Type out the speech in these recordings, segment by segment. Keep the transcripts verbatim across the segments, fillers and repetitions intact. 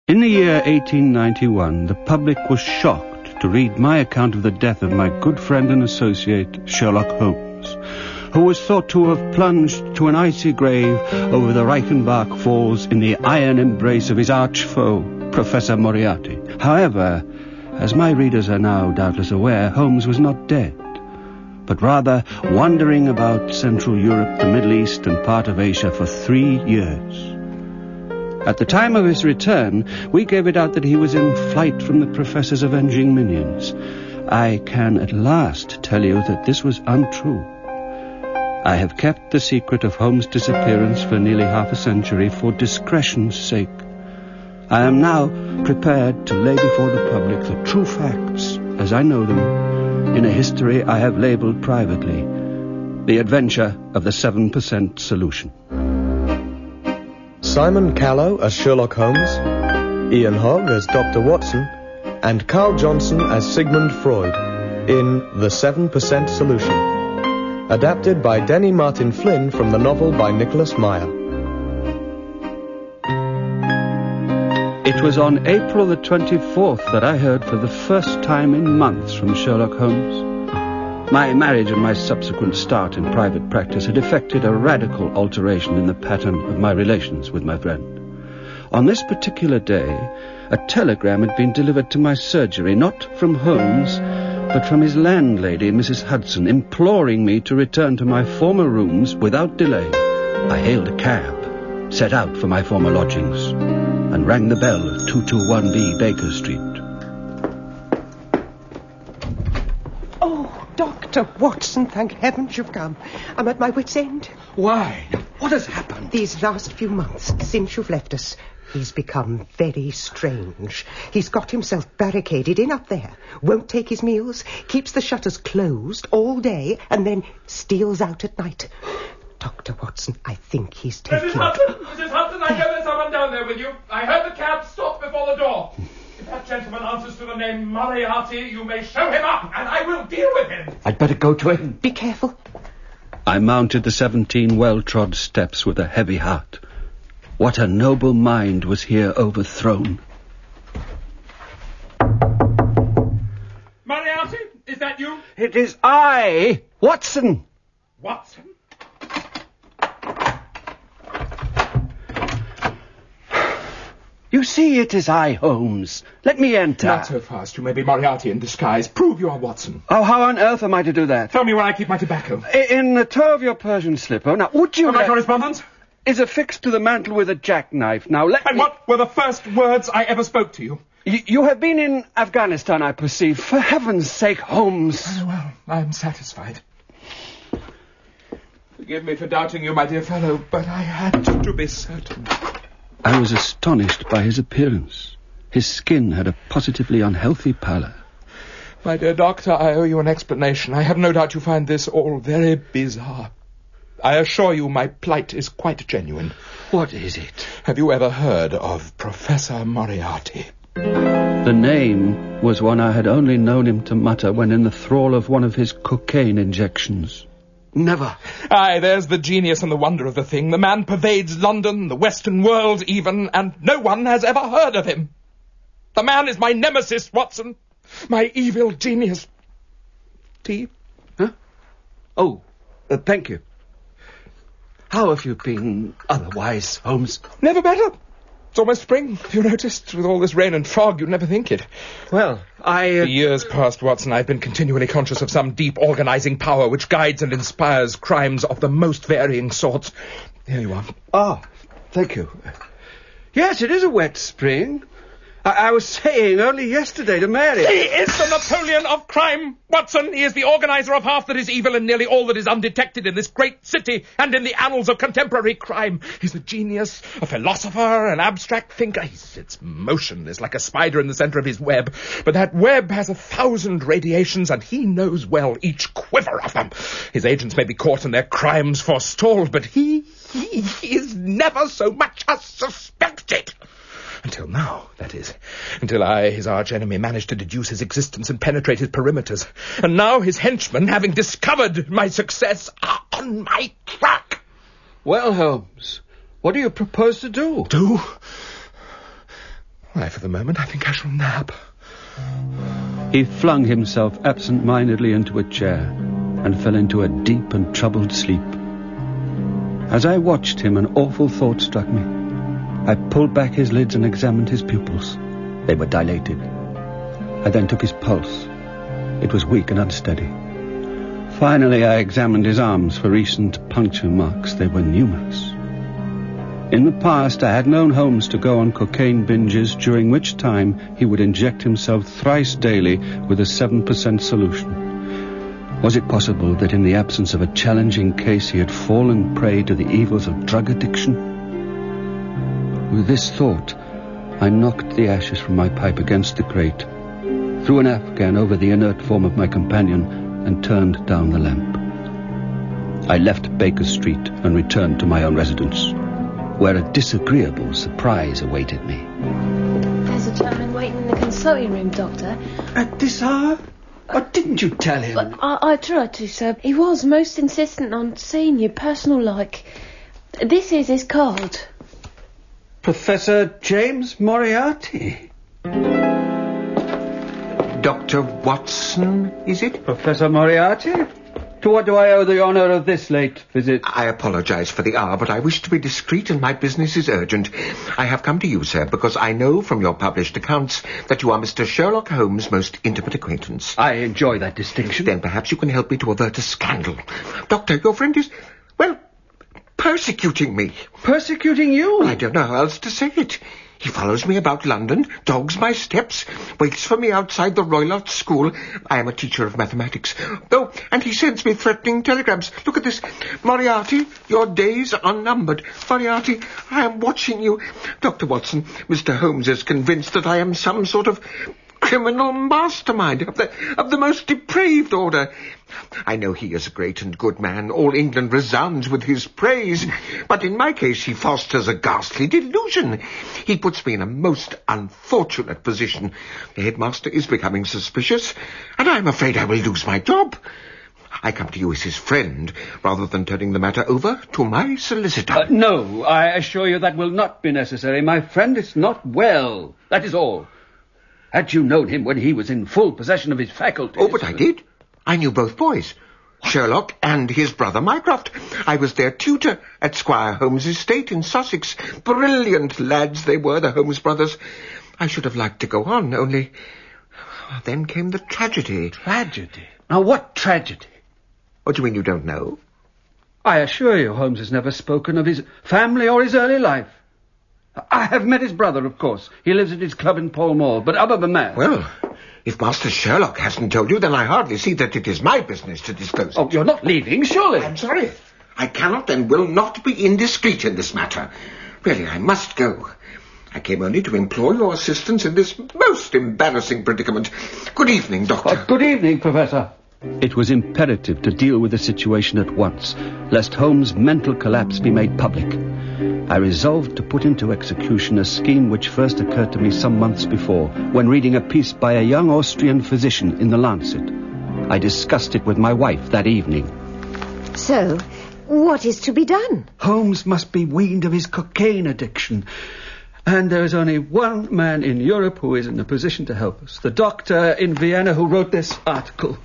In the year eighteen ninety-one, the public was shocked to read my account of the death of my good friend and associate, Sherlock Holmes, who was thought to have plunged to an icy grave over the Reichenbach Falls in the iron embrace of his arch-foe, Professor Moriarty. However, as my readers are now doubtless aware, Holmes was not dead, but rather wandering about Central Europe, the Middle East, and part of Asia for three years. At the time of his return, we gave it out that he was in flight from the Professor's avenging minions. I can at last tell you that this was untrue. I have kept the secret of Holmes' disappearance for nearly half a century for discretion's sake. I am now prepared to lay before the public the true facts, as I know them, in a history I have labelled privately, The Adventure of the seven percent Solution. Simon Callow as Sherlock Holmes, Ian Hogg as Doctor Watson, and Carl Johnson as Sigmund Freud in The seven percent Solution. Adapted by Denny Martin Flynn from the novel by Nicholas Meyer. It was on April the twenty-fourth that I heard for the first time in months from Sherlock Holmes. My marriage and my subsequent start in private practice had effected a radical alteration in the pattern of my relations with my friend. On this particular day, a telegram had been delivered to my surgery, not from Holmes, but from his landlady, Missus Hudson, imploring me to return to my former rooms without delay. I hailed a cab, set out for my former lodgings, and rang the bell of two twenty-one B Baker Street. Doctor Watson, thank heavens you've come. I'm at my wit's end. Why? What has happened? These last few months, since you've left us, he's become very strange. He's got himself barricaded in up there, won't take his meals, keeps the shutters closed all day, and then steals out at night. Doctor Watson, I think he's taking... Missus Hudson! Missus Hudson, I know there's someone down there with you. I heard the cab stop before the door. If that gentleman answers to the name Moriarty, you may show him up, and I will deal with him. I'd better go to him. Be careful. I mounted the seventeen well-trod steps with a heavy heart. What a noble mind was here overthrown. Moriarty, is that you? It is I, Watson. Watson? You see, it is I, Holmes. Let me enter. Not so fast. You may be Moriarty in disguise. Prove you are Watson. Oh, how on earth am I to do that? Tell me where I keep my tobacco. In the toe of your Persian slipper. Now, would you... And my let... correspondence? Is affixed to the mantle with a jackknife. Now, let And me... what were the first words I ever spoke to you? Y- you have been in Afghanistan, I perceive. For heaven's sake, Holmes. Very well. I am satisfied. Forgive me for doubting you, my dear fellow, but I had to be certain. I was astonished by his appearance. His skin had a positively unhealthy pallor. My dear doctor, I owe you an explanation. I have no doubt you find this all very bizarre. I assure you my plight is quite genuine. What is it? Have you ever heard of Professor Moriarty? The name was one I had only known him to mutter when in the thrall of one of his cocaine injections. Never. Aye, there's the genius and the wonder of the thing. The man pervades London, the Western world even, and no one has ever heard of him. The man is my nemesis, Watson. My evil genius. Tea? Huh? Oh, uh, thank you. How have you been otherwise, Holmes? Never better. It's almost spring, if you noticed. With all this rain and fog, you'd never think it. Well, I... Uh... For years past, Watson, I've been continually conscious of some deep organising power which guides and inspires crimes of the most varying sorts. Here you are. Ah, thank you. Yes, it is a wet spring. I, I was saying only yesterday to Mary... He is the Napoleon of crime, Watson. He is the organiser of half that is evil and nearly all that is undetected in this great city and in the annals of contemporary crime. He's a genius, a philosopher, an abstract thinker. He sits motionless like a spider in the centre of his web. But that web has a thousand radiations, and he knows well each quiver of them. His agents may be caught and their crimes forestalled, but he, he, he is never so much as suspected. Until now, that is. Until I, his arch-enemy, managed to deduce his existence and penetrate his perimeters. And now his henchmen, having discovered my success, are on my track. Well, Holmes, what do you propose to do? Do? I I for the moment. I think I shall nap. He flung himself absent-mindedly into a chair and fell into a deep and troubled sleep. As I watched him, an awful thought struck me. I pulled back his lids and examined his pupils. They were dilated. I then took his pulse. It was weak and unsteady. Finally, I examined his arms for recent puncture marks. They were numerous. In the past, I had known Holmes to go on cocaine binges, during which time he would inject himself thrice daily with a seven percent solution. Was it possible that in the absence of a challenging case he had fallen prey to the evils of drug addiction? With this thought, I knocked the ashes from my pipe against the grate, threw an Afghan over the inert form of my companion, and turned down the lamp. I left Baker Street and returned to my own residence, where a disagreeable surprise awaited me. There's a gentleman waiting in the consulting room, Doctor. At this hour? What didn't you tell him? But I, I tried to, sir. He was most insistent on seeing you, personal-like. This is his card. Professor James Moriarty. Doctor Watson, is it? Professor Moriarty? To what do I owe the honour of this late visit? I apologise for the hour, but I wish to be discreet and my business is urgent. I have come to you, sir, because I know from your published accounts that you are Mister Sherlock Holmes' most intimate acquaintance. I enjoy that distinction. Then perhaps you can help me to avert a scandal. Doctor, your friend is, well, persecuting me. Persecuting you? Well, I don't know how else to say it. He follows me about London, dogs my steps, waits for me outside the Roylott School. I am a teacher of mathematics. Oh, and he sends me threatening telegrams. Look at this. Moriarty, your days are numbered. Moriarty, I am watching you. Doctor Watson, Mister Holmes is convinced that I am some sort of criminal mastermind of the, of the most depraved order. I know he is a great and good man. All England resounds with his praise. But in my case, he fosters a ghastly delusion. He puts me in a most unfortunate position. The headmaster is becoming suspicious, and I am afraid I will lose my job. I come to you as his friend, rather than turning the matter over to my solicitor. Uh, no, I assure you that will not be necessary. My friend is not well. That is all. Had you known him when he was in full possession of his faculties... Oh, but I did. I knew both boys, Sherlock and his brother Mycroft. I was their tutor at Squire Holmes' estate in Sussex. Brilliant lads they were, the Holmes brothers. I should have liked to go on, only... Then came the tragedy. Tragedy? Now, what tragedy? What do you mean you don't know? I assure you, Holmes has never spoken of his family or his early life. I have met his brother, of course. He lives at his club in Pall Mall, but other than that... Well, if Master Sherlock hasn't told you, then I hardly see that it is my business to disclose it. Oh, you're not leaving, surely? I'm sorry. I cannot and will not be indiscreet in this matter. Really, I must go. I came only to implore your assistance in this most embarrassing predicament. Good evening, Doctor. Oh, good evening, Professor. It was imperative to deal with the situation at once, lest Holmes' mental collapse be made public. I resolved to put into execution a scheme which first occurred to me some months before, when reading a piece by a young Austrian physician in the Lancet. I discussed it with my wife that evening. So, what is to be done? Holmes must be weaned of his cocaine addiction. And there is only one man in Europe who is in a position to help us. The doctor in Vienna who wrote this article.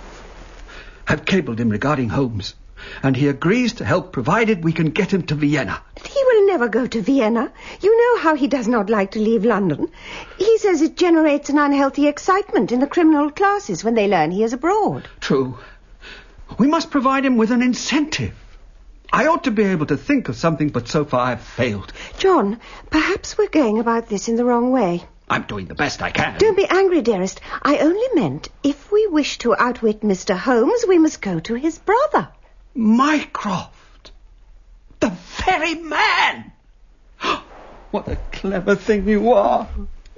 I've cabled him regarding Holmes, and he agrees to help provided we can get him to Vienna. He will never go to Vienna. You know how he does not like to leave London. He says it generates an unhealthy excitement in the criminal classes when they learn he is abroad. True. We must provide him with an incentive. I ought to be able to think of something, but so far I've failed. John, perhaps we're going about this in the wrong way. I'm doing the best I can. Don't be angry, dearest. I only meant if we wish to outwit Mister Holmes, we must go to his brother. Mycroft. The very man. What a clever thing you are.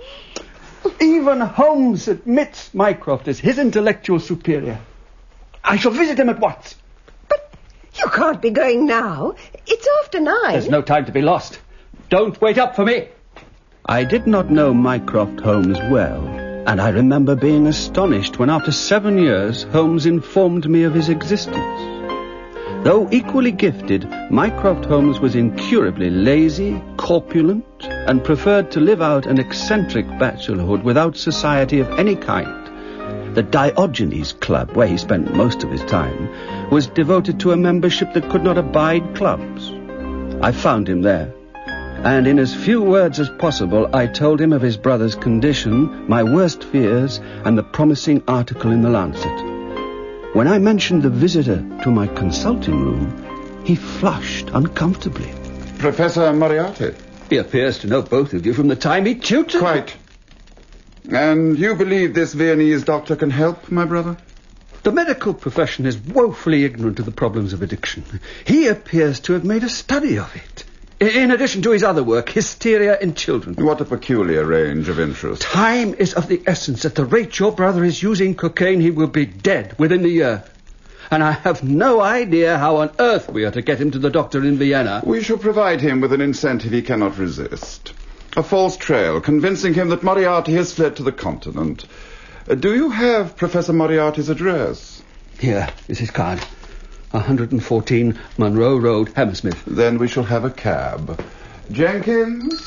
Even Holmes admits Mycroft is his intellectual superior. I shall visit him at once. But you can't be going now. It's after nine. There's no time to be lost. Don't wait up for me. I did not know Mycroft Holmes well, and I remember being astonished when after seven years Holmes informed me of his existence. Though equally gifted, Mycroft Holmes was incurably lazy, corpulent, and preferred to live out an eccentric bachelorhood without society of any kind. The Diogenes Club, where he spent most of his time, was devoted to a membership that could not abide clubs. I found him there, and in as few words as possible I told him of his brother's condition, my worst fears, and the promising article in the Lancet. When I mentioned the visitor to my consulting room, he flushed uncomfortably. Professor Moriarty? He appears to know both of you from the time he tutored. Quite. And you believe this Viennese doctor can help, my brother? The medical profession is woefully ignorant of the problems of addiction. He appears to have made a study of it. In addition to his other work, Hysteria in Children. What a peculiar range of interest. Time is of the essence. At the rate your brother is using cocaine, he will be dead within the year. And I have no idea how on earth we are to get him to the doctor in Vienna. We shall provide him with an incentive he cannot resist. A false trail, convincing him that Moriarty has fled to the continent. Uh, do you have Professor Moriarty's address? Here is his card. one fourteen Monroe Road, Hammersmith. Then we shall have a cab. Jenkins?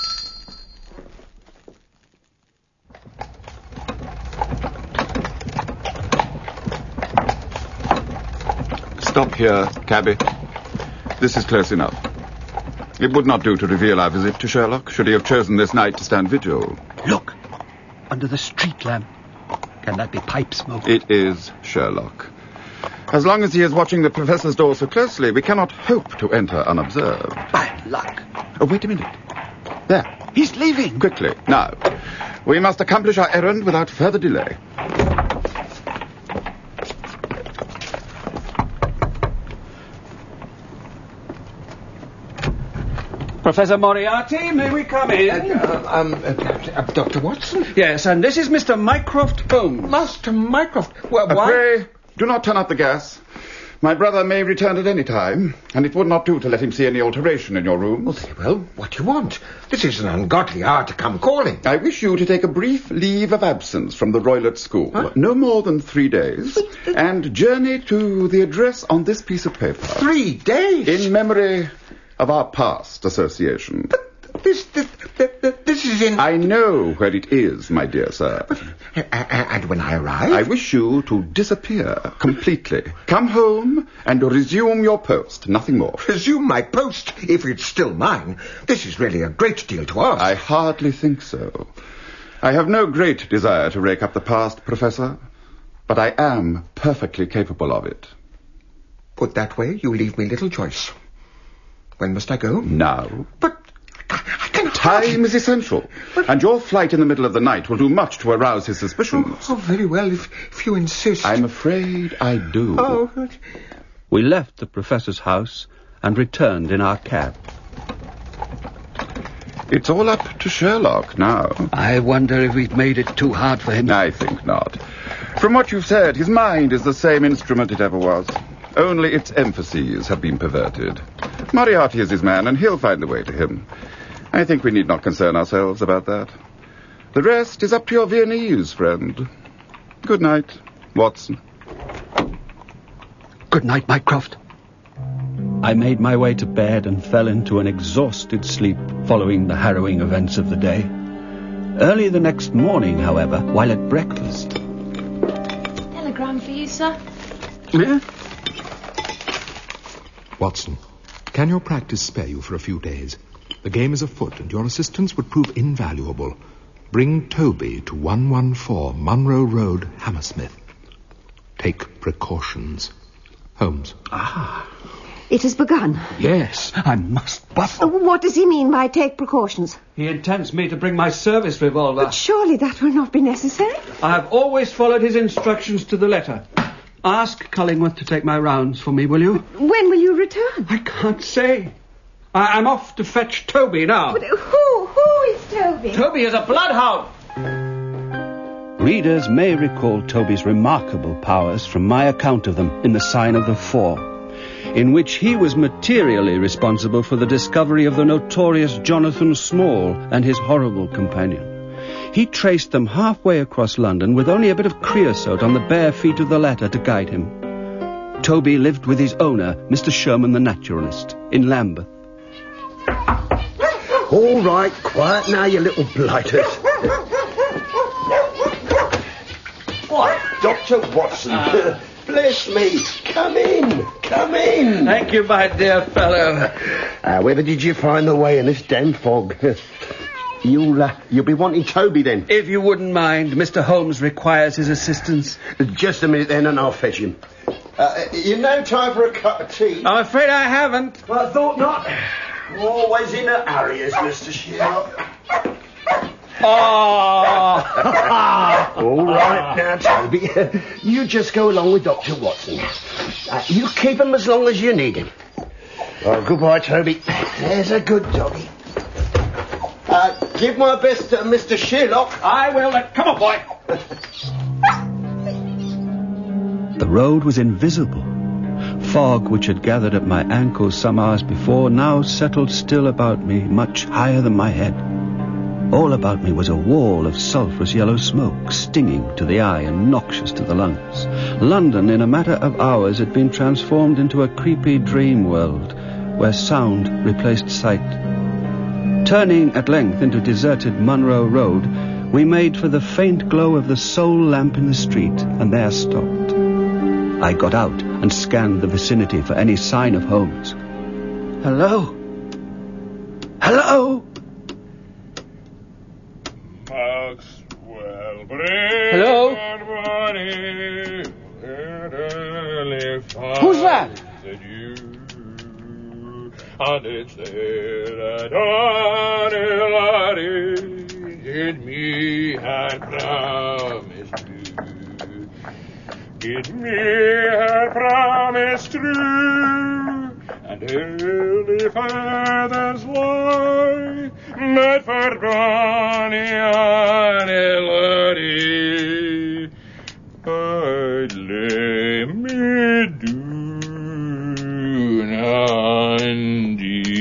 Stop here, cabby. This is close enough. It would not do to reveal our visit to Sherlock, should he have chosen this night to stand vigil. Look, under the street lamp. Can that be pipe smoke? It is Sherlock. As long as he is watching the professor's door so closely, we cannot hope to enter unobserved. Bad luck. Oh, wait a minute. There. He's leaving. Quickly. Now, we must accomplish our errand without further delay. Professor Moriarty, may we come in? Uh, uh, um, uh, uh, Doctor Watson? Yes, and this is Mister Mycroft Holmes. Master Mycroft? Well, Uh, why? pray, do not turn up the gas. My brother may return at any time, and it would not do to let him see any alteration in your room. Well, very well, what do you want? This is an ungodly hour to come calling. I wish you to take a brief leave of absence from the Roylott School, Huh? no more than three days, and journey to the address on this piece of paper. Three days? In memory of our past association. This, this, this, this is in... I know where it is, my dear sir. Uh, uh, and when I arrive? I wish you to disappear completely. Come home and resume your post, nothing more. Resume my post, if it's still mine. This is really a great deal to ask. I hardly think so. I have no great desire to rake up the past, Professor, but I am perfectly capable of it. Put that way, you leave me little choice. When must I go? Now. But I cannot... Time is essential, and your flight in the middle of the night will do much to arouse his suspicions. Oh, oh very well, if, if you insist. I'm afraid I do. Oh. We left the professor's house and returned in our cab. It's all up to Sherlock now. I wonder if we've made it too hard for him. I think not. From what you've said, his mind is the same instrument it ever was. Only its emphases have been perverted. Moriarty is his man, and he'll find the way to him. I think we need not concern ourselves about that. The rest is up to your Viennese friend. Good night, Watson. Good night, Mycroft. I made my way to bed and fell into an exhausted sleep following the harrowing events of the day. Early the next morning, however, while at breakfast... Telegram for you, sir. Yeah? Watson, can your practice spare you for a few days? The game is afoot, and your assistance would prove invaluable. Bring Toby to one one four Monroe Road, Hammersmith. Take precautions. Holmes. Ah. It has begun. Yes, I must Uh, buffle. What does he mean by take precautions? He intends me to bring my service revolver. But surely that will not be necessary. I have always followed his instructions to the letter. Ask Cullingworth to take my rounds for me, will you? When will you return? I can't say. I- I'm off to fetch Toby now. But who? Who is Toby? Toby is a bloodhound. Readers may recall Toby's remarkable powers from my account of them in The Sign of the Four, in which he was materially responsible for the discovery of the notorious Jonathan Small and his horrible companion. He traced them halfway across London with only a bit of creosote on the bare feet of the latter to guide him. Toby lived with his owner, Mister Sherman the naturalist, in Lambeth. All right, quiet now, you little blighters. What, Doctor Watson? Uh, bless me. Come in, come in. Thank you, my dear fellow. However did you find the way in this damn fog? You'll, uh, you'll be wanting Toby then? If you wouldn't mind, Mister Holmes requires his assistance. Just a minute then and I'll fetch him. Uh, you no time for a cup of tea? I'm afraid I haven't. Well, I thought not. Always in a hurry, is Mister Sherlock. Oh! All right now, Toby. You just go along with Doctor Watson. Uh, you keep him as long as you need him. Oh, goodbye, Toby. There's a good doggy. Uh, give my best to Mister Sherlock. I will. Come on, boy. The road was invisible. Fog, which had gathered at my ankles some hours before, now settled still about me, much higher than my head. All about me was a wall of sulphurous yellow smoke, stinging to the eye and noxious to the lungs. London, in a matter of hours, had been transformed into a creepy dream world, where sound replaced sight. Turning at length into deserted Munro Road, we made for the faint glow of the sole lamp in the street, and there stopped. I got out and scanned the vicinity for any sign of Holmes. Hello? Hello? Maxwell, Hello? Who's that? And it's there that Annie did me had promised you. Did me had promised true, and early fathers lie, Medford Bonnie and Elodie, I'd lay me down and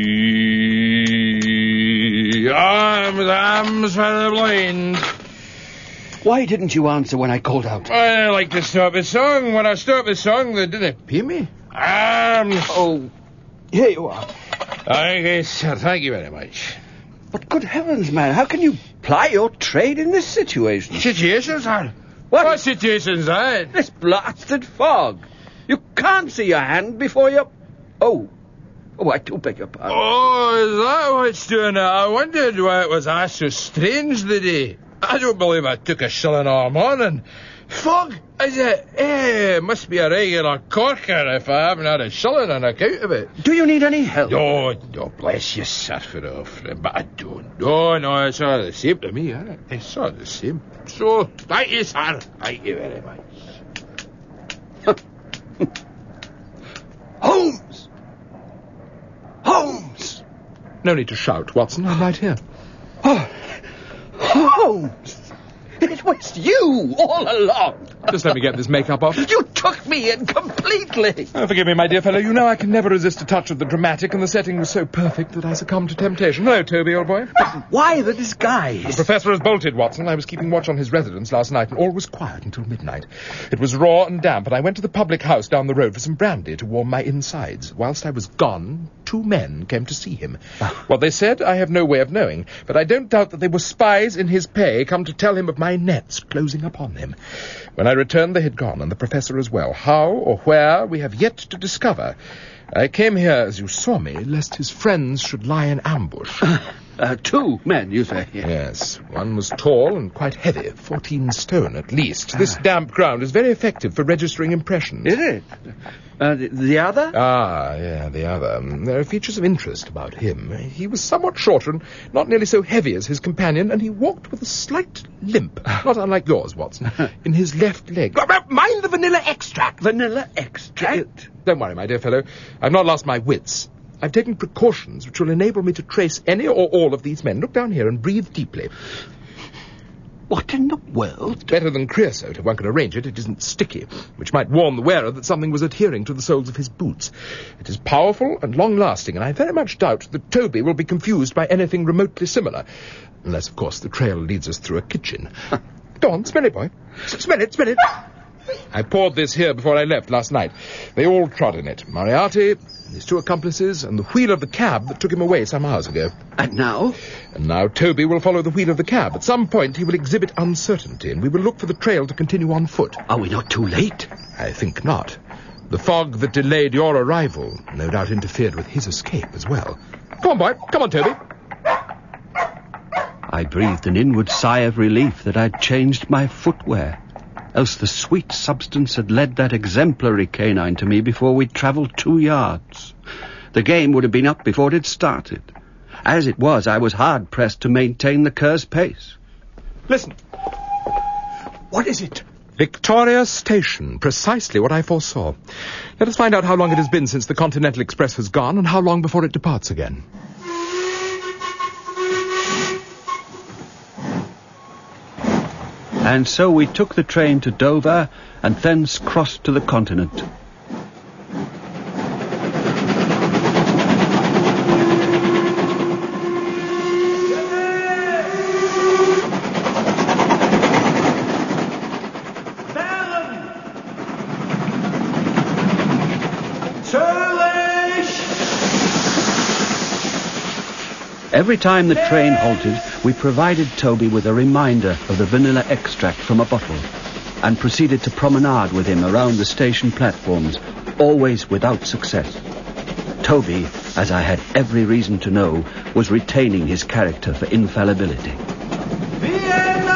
dee. I'm Lambs for the blind. Why didn't you answer when I called out? I like to stop the song. When I stop the song, they didn't hear me. Um, oh, here you are. I guess, thank you very much. But good heavens, man, how can you ply your trade in this situation? Situation, sir? What? What situation's that? This blasted fog. You can't see your hand before you... Oh. Oh, I do beg your pardon. Oh, is that what's doing it? I wondered why it was I so strange the day. I don't believe I took a shilling all morning. Fog, is it? Eh, must be a regular corker if I haven't had a shilling on account of it. Do you need any help? No, no, bless you, sir, for offering, but I don't. No, no, it's all the same to me, isn't it? It's all the same. So, thank you, sir. Thank you very much. Holmes! Holmes! No need to shout, Watson. I'm right here. Oh, Holmes! It was you all along. Just let me get this makeup off. You took me in completely. Oh, forgive me, my dear fellow. You know I can never resist a touch of the dramatic, and the setting was so perfect that I succumbed to temptation. Hello, Toby, old boy. But why the disguise? The professor has bolted, Watson. I was keeping watch on his residence last night, and all was quiet until midnight. It was raw and damp, and I went to the public house down the road for some brandy to warm my insides. Whilst I was gone, two men came to see him. What they said, I have no way of knowing, but I don't doubt that they were spies in his pay, come to tell him of my nets closing upon him. When I returned, they had gone, and the professor as well. How or where, we have yet to discover. I came here, as you saw me, lest his friends should lie in ambush. Uh, two men, you say? Yes. One was tall and quite heavy, fourteen stone at least. This damp ground is very effective for registering impressions. Is it? Uh, the, the other? Ah, yeah, the other. There are features of interest about him. He was somewhat shorter and not nearly so heavy as his companion, and he walked with a slight limp, not unlike yours, Watson, in his left leg. Mind the vanilla extract! Vanilla extract? Don't worry, my dear fellow. I've not lost my wits. I've taken precautions which will enable me to trace any or all of these men. Look down here and breathe deeply. What in the world? Better than creosote, if one can arrange it. It isn't sticky, which might warn the wearer that something was adhering to the soles of his boots. It is powerful and long-lasting, and I very much doubt that Toby will be confused by anything remotely similar. Unless, of course, the trail leads us through a kitchen. Go on, smell it, boy. S- smell it, smell it. I poured this here before I left last night. They all trod in it. Moriarty, his two accomplices, and the wheel of the cab that took him away some hours ago. And now? And now Toby will follow the wheel of the cab. At some point he will exhibit uncertainty, and we will look for the trail to continue on foot. Are we not too late? I think not. The fog that delayed your arrival no doubt interfered with his escape as well. Come on, boy. Come on, Toby. I breathed an inward sigh of relief that I'd changed my footwear. Else the sweet substance had led that exemplary canine to me before we'd travelled two yards. The game would have been up before it had started. As it was, I was hard-pressed to maintain the cur's pace. Listen. What is it? Victoria Station. Precisely what I foresaw. Let us find out how long it has been since the Continental Express has gone and how long before it departs again. And so we took the train to Dover and thence crossed to the continent. Every time the train halted, we provided Toby with a reminder of the vanilla extract from a bottle and proceeded to promenade with him around the station platforms, always without success. Toby, as I had every reason to know, was retaining his character for infallibility. Vienna!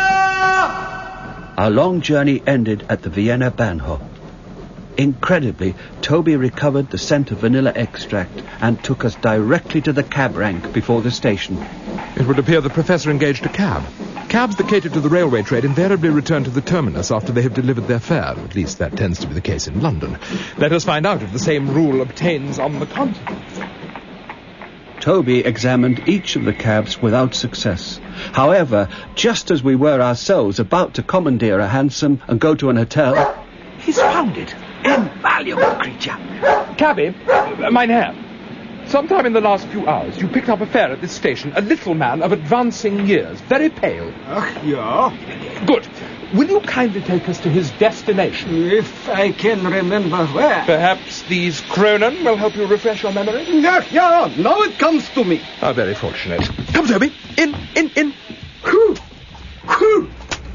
Our long journey ended at the Vienna Bahnhof. Incredibly, Toby recovered the scent of vanilla extract and took us directly to the cab rank before the station. It would appear the Professor engaged a cab. Cabs that cater to the railway trade invariably return to the terminus after they have delivered their fare. At least that tends to be the case in London. Let us find out if the same rule obtains on the continent. Toby examined each of the cabs without success. However, just as we were ourselves about to commandeer a hansom and go to an hotel... He's found it. Invaluable creature. Cabby, uh, mein Herr, sometime in the last few hours you picked up a fare at this station, a little man of advancing years, very pale. Ach, ja. Good. Will you kindly take us to his destination? If I can remember where. Perhaps these Kronen will help you refresh your memory? Yeah, yeah, now it comes to me. How very fortunate. Come, Toby. In, in, in. Whew. Whew.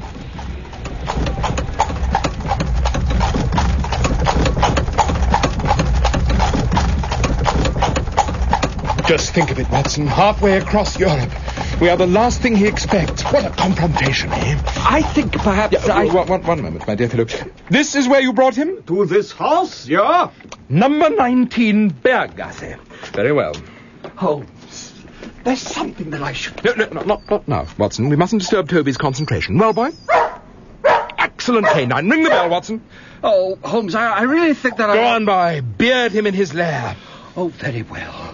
Just think of it, Watson. Halfway across Europe. We are the last thing he expects. What a confrontation, eh? I think perhaps yeah, I... One, one, one moment, my dear fellow. This is where you brought him? To this house, yeah? Number nineteen, Berggasse. Very well. Holmes, there's something that I should... No, no, no, not, not now, Watson. We mustn't disturb Toby's concentration. Well, boy? Excellent canine. Ring the bell, Watson. Oh, Holmes, I, I really think that I... Go on, boy. Beard him in his lair. Oh, very well.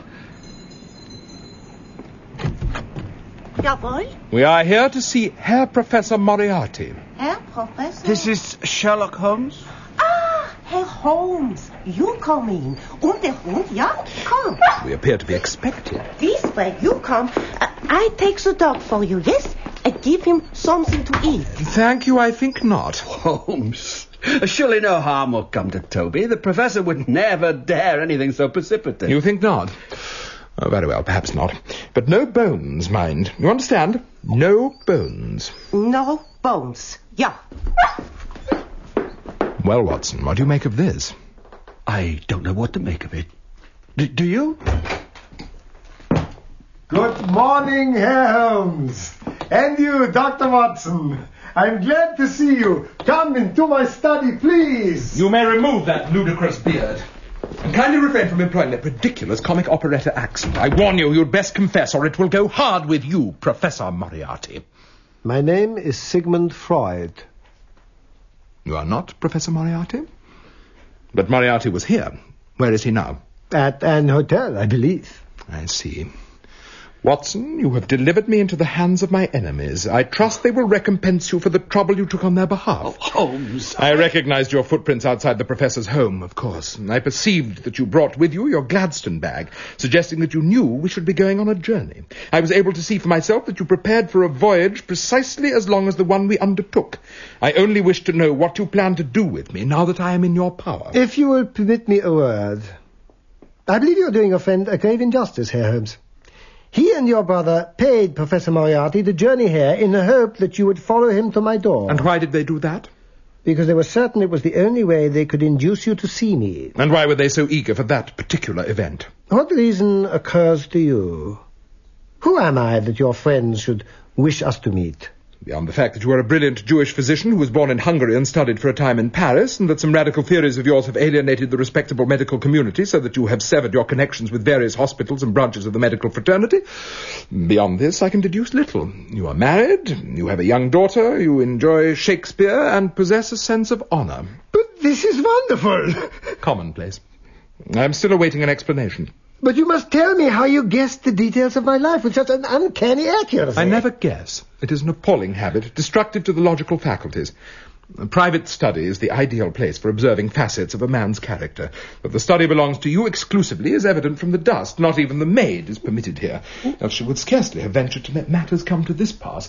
Jawohl. We are here to see Herr Professor Moriarty. Herr Professor? This is Sherlock Holmes? Ah, Herr Holmes. You come in. Und der Hund, ja? Come. We appear to be expected. This way, you come. Uh, I take the dog for you, yes? I give him something to eat. Thank you, I think not. Holmes, surely no harm will come to Toby. The Professor would never dare anything so precipitate. You think not? Oh, very well, perhaps not. But no bones, mind. You understand? No bones. No bones. Yeah. Well, Watson, what do you make of this? I don't know what to make of it. D- do you? Good morning, Herr Holmes. And you, Doctor Watson. I'm glad to see you. Come into my study, please. You may remove that ludicrous beard. And kindly refrain from employing that ridiculous comic operetta accent. I warn you, you'd best confess, or it will go hard with you, Professor Moriarty. My name is Sigmund Freud. You are not Professor Moriarty? But Moriarty was here. Where is he now? At an hotel, I believe. I see. Watson, you have delivered me into the hands of my enemies. I trust they will recompense you for the trouble you took on their behalf. Oh, Holmes. I recognized your footprints outside the professor's home, of course, and I perceived that you brought with you your Gladstone bag, suggesting that you knew we should be going on a journey. I was able to see for myself that you prepared for a voyage precisely as long as the one we undertook. I only wish to know what you plan to do with me now that I am in your power. If you will permit me a word, I believe you're doing your friend a grave injustice, Herr Holmes. He and your brother paid Professor Moriarty to journey here in the hope that you would follow him to my door. And why did they do that? Because they were certain it was the only way they could induce you to see me. And why were they so eager for that particular event? What reason occurs to you? Who am I that your friends should wish us to meet? Beyond the fact that you are a brilliant Jewish physician who was born in Hungary and studied for a time in Paris, and that some radical theories of yours have alienated the respectable medical community so that you have severed your connections with various hospitals and branches of the medical fraternity. Beyond this, I can deduce little. You are married, you have a young daughter, you enjoy Shakespeare, and possess a sense of honor. But this is wonderful. Commonplace. I am still awaiting an explanation. But you must tell me how you guessed the details of my life with such an uncanny accuracy. I never guess. It is an appalling habit, destructive to the logical faculties. A private study is the ideal place for observing facets of a man's character. That the study belongs to you exclusively is evident from the dust. Not even the maid is permitted here. Else she would scarcely have ventured to let matters come to this pass.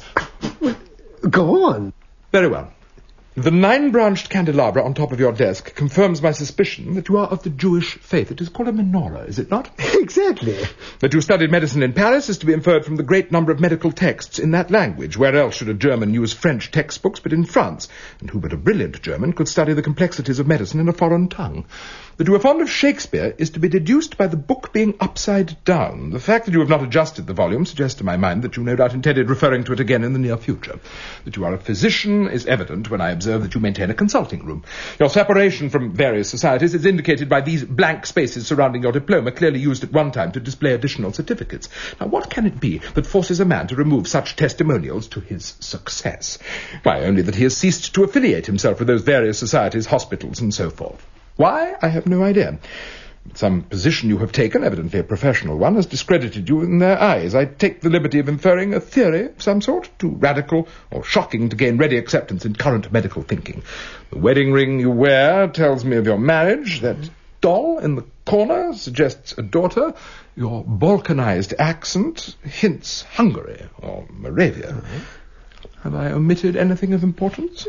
Go on. Very well. The nine-branched candelabra on top of your desk confirms my suspicion that you are of the Jewish faith. It is called a menorah, is it not? Exactly. That you studied medicine in Paris is to be inferred from the great number of medical texts in that language. Where else should a German use French textbooks but in France? And who but a brilliant German could study the complexities of medicine in a foreign tongue? That you are fond of Shakespeare is to be deduced by the book being upside down. The fact that you have not adjusted the volume suggests to my mind that you no doubt intended referring to it again in the near future. That you are a physician is evident when I observe that you maintain a consulting room. Your separation from various societies is indicated by these blank spaces surrounding your diploma, clearly used at one time to display additional certificates. Now, what can it be that forces a man to remove such testimonials to his success? Why, only that he has ceased to affiliate himself with those various societies, hospitals, and so forth. Why? I have no idea. Some position you have taken, evidently a professional one, has discredited you in their eyes. I take the liberty of inferring a theory of some sort, too radical or shocking to gain ready acceptance in current medical thinking. The wedding ring you wear tells me of your marriage. That doll in the corner suggests a daughter. Your balkanized accent hints Hungary or Moravia. Mm-hmm. Have I omitted anything of importance?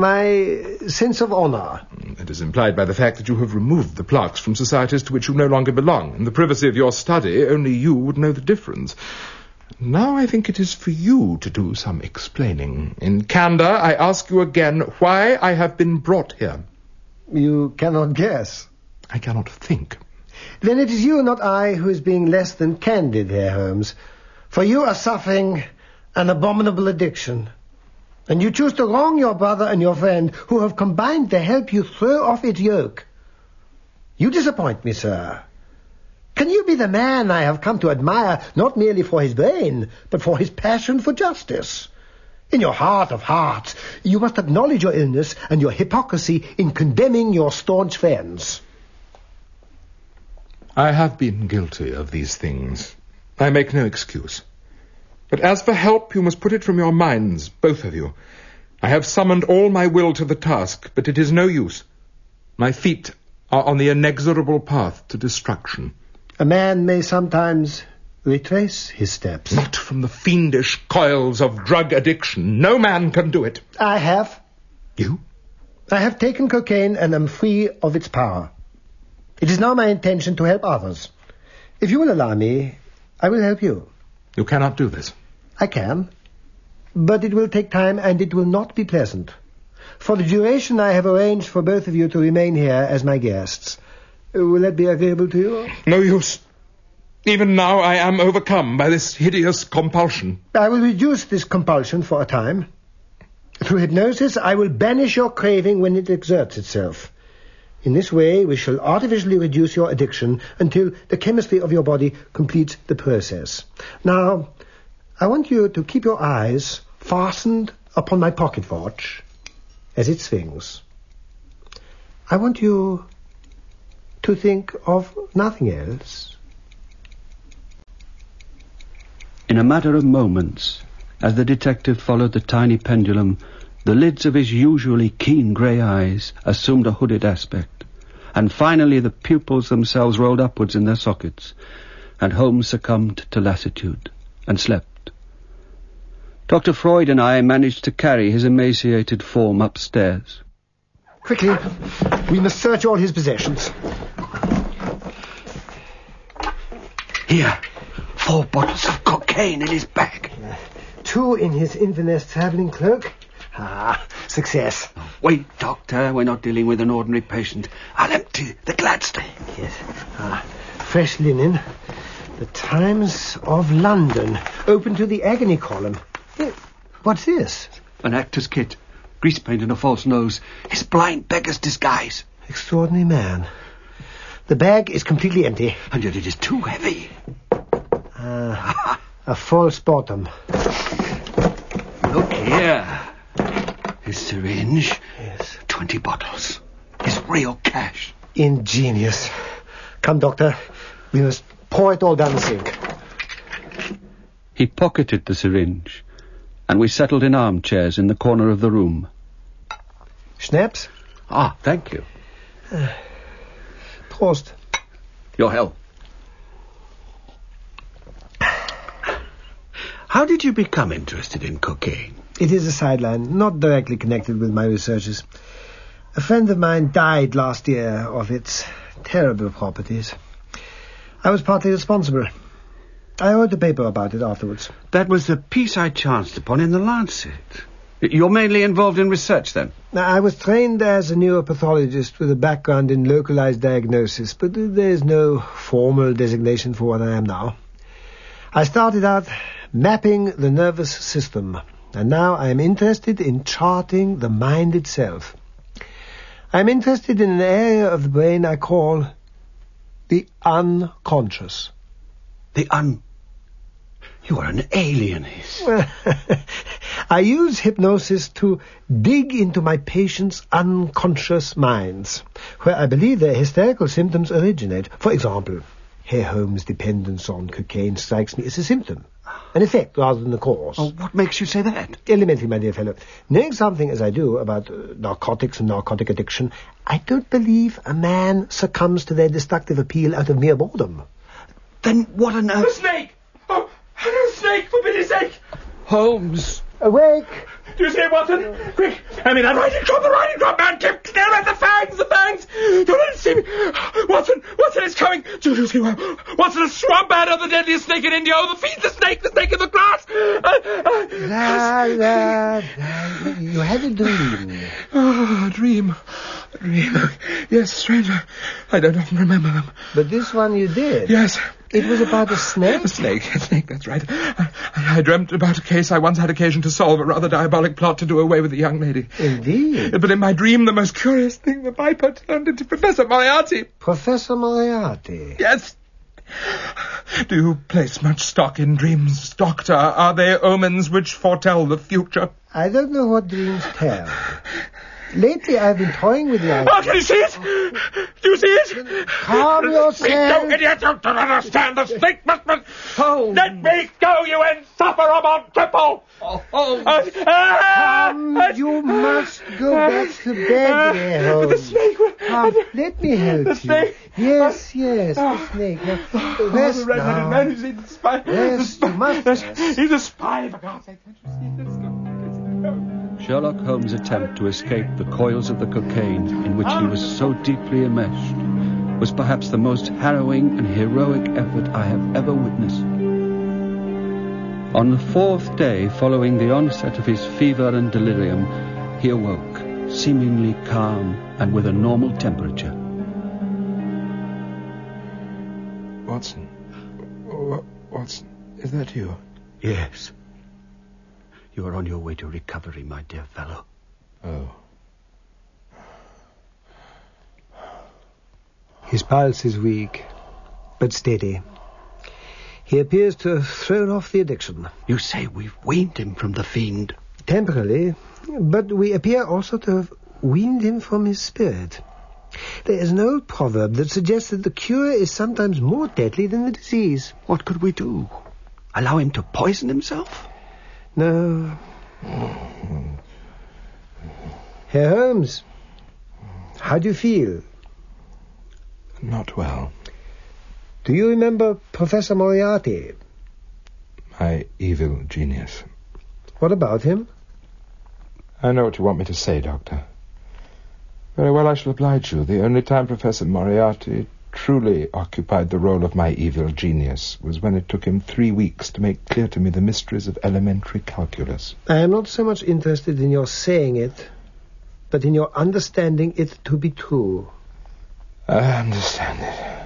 My sense of honor. It is implied by the fact that you have removed the plaques from societies to which you no longer belong. In the privacy of your study, only you would know the difference. Now I think it is for you to do some explaining. In candor, I ask you again why I have been brought here. You cannot guess. I cannot think. Then it is you, not I, who is being less than candid, Herr Holmes. For you are suffering an abominable addiction. And you choose to wrong your brother and your friend, who have combined to help you throw off its yoke. You disappoint me, sir. Can you be the man I have come to admire, not merely for his brain, but for his passion for justice? In your heart of hearts, you must acknowledge your illness and your hypocrisy in condemning your staunch friends. I have been guilty of these things. I make no excuse. But as for help, you must put it from your minds, both of you. I have summoned all my will to the task, but it is no use. My feet are on the inexorable path to destruction. A man may sometimes retrace his steps. Not from the fiendish coils of drug addiction. No man can do it. I have. You? I have taken cocaine and am free of its power. It is now my intention to help others. If you will allow me, I will help you. You cannot do this. I can, but it will take time and it will not be pleasant. For the duration I have arranged for both of you to remain here as my guests. Will that be agreeable to you? No use. Even now I am overcome by this hideous compulsion. I will reduce this compulsion for a time. Through hypnosis I will banish your craving when it exerts itself. In this way we shall artificially reduce your addiction until the chemistry of your body completes the process. Now, I want you to keep your eyes fastened upon my pocket watch as it swings. I want you to think of nothing else. In a matter of moments, as the detective followed the tiny pendulum, the lids of his usually keen grey eyes assumed a hooded aspect, and finally the pupils themselves rolled upwards in their sockets, and Holmes succumbed to lassitude and slept. Doctor Freud and I managed to carry his emaciated form upstairs. Quickly, we must search all his possessions. Here, four bottles of cocaine in his bag. Two in his Inverness travelling cloak. Ah, success. Wait, Doctor, we're not dealing with an ordinary patient. I'll empty the Gladstone. Yes. Ah, fresh linen. The Times of London. Open to the agony column. Eh, what's this? An actor's kit. Grease paint and a false nose. His blind beggar's disguise. Extraordinary man. The bag is completely empty. And yet it is too heavy. Ah, a false bottom. Look here. His syringe. Yes. Twenty bottles. His real cash. Ingenious. Come, Doctor. We must pour it all down the sink. He pocketed the syringe, and we settled in armchairs in the corner of the room. Schnapps? Ah, thank you. Uh, Prost. Your health. How did you become interested in cocaine? It is a sideline, not directly connected with my researches. A friend of mine died last year of its terrible properties. I was partly responsible. I wrote a paper about it afterwards. That was the piece I chanced upon in the Lancet. You're mainly involved in research, then? I was trained as a neuropathologist with a background in localized diagnosis, but there is no formal designation for what I am now. I started out mapping the nervous system, and now I am interested in charting the mind itself. I am interested in an area of the brain I call the unconscious. The un... You are an alienist. I use hypnosis to dig into my patients' unconscious minds, where I believe their hysterical symptoms originate. For example, Herr Holmes' dependence on cocaine strikes me as a symptom, an effect rather than a cause. Oh, what makes you say that? Elementary, my dear fellow. Knowing something as I do about uh, narcotics and narcotic addiction, I don't believe a man succumbs to their destructive appeal out of mere boredom. Then what on earth... A snake! Oh, a snake, for pity's sake! Holmes! Awake! Do you see it, Watson? Quick! I mean, that riding crop, the riding crop, man! Keep clear at the fangs, the fangs! Don't let it see me! Watson! Watson is coming! Do you see him? Watson, a swamp adder, the deadliest snake in India! Oh, the feet, the snake, the snake in the grass! Uh, uh, la, la, la. You had a dream. Oh, a dream. A dream. Yes, stranger. I don't often remember them. But this one you did? Yes. It was about a snake? A snake, a snake, that's right. I, I dreamt about a case I once had occasion to solve, a rather diabolic plot to do away with a young lady. Indeed. But in my dream, the most curious thing, the viper turned into Professor Moriarty. Professor Moriarty? Yes. Do you place much stock in dreams, Doctor? Are they omens which foretell the future? I don't know what dreams tell. Lately, I've been toying with the idea. Oh, can you see it? Do you see it? Calm yourself. You idiot! You don't understand. The snake must... Oh. Let me go, you insufferable cripple! Oh, oh. Uh, Come, uh, you must go back to bed, dear Holmes. The snake... Come, let me help the you. Snake. Yes, yes, the snake. Now, oh, rest the red-headed now. man who's the spy. Yes, the spy. you must rest. He's a spy, for God's sake. Can't you see this? No. Sherlock Holmes' attempt to escape the coils of the cocaine in which he was so deeply enmeshed was perhaps the most harrowing and heroic effort I have ever witnessed. On the fourth day following the onset of his fever and delirium, he awoke, seemingly calm and with a normal temperature. Watson. Oh, Watson, is that you? Yes. You are on your way to recovery, my dear fellow. Oh. His pulse is weak, but steady. He appears to have thrown off the addiction. You say we've weaned him from the fiend? Temporarily, but we appear also to have weaned him from his spirit. There is an old proverb that suggests that the cure is sometimes more deadly than the disease. What could we do? Allow him to poison himself? No. Herr Holmes, how do you feel? Not well. Do you remember Professor Moriarty? My evil genius. What about him? I know what you want me to say, Doctor. Very well, I shall oblige you. The only time Professor Moriarty truly occupied the role of my evil genius was when it took him three weeks to make clear to me the mysteries of elementary calculus. I am not so much interested in your saying it, but in your understanding it to be true. I understand it.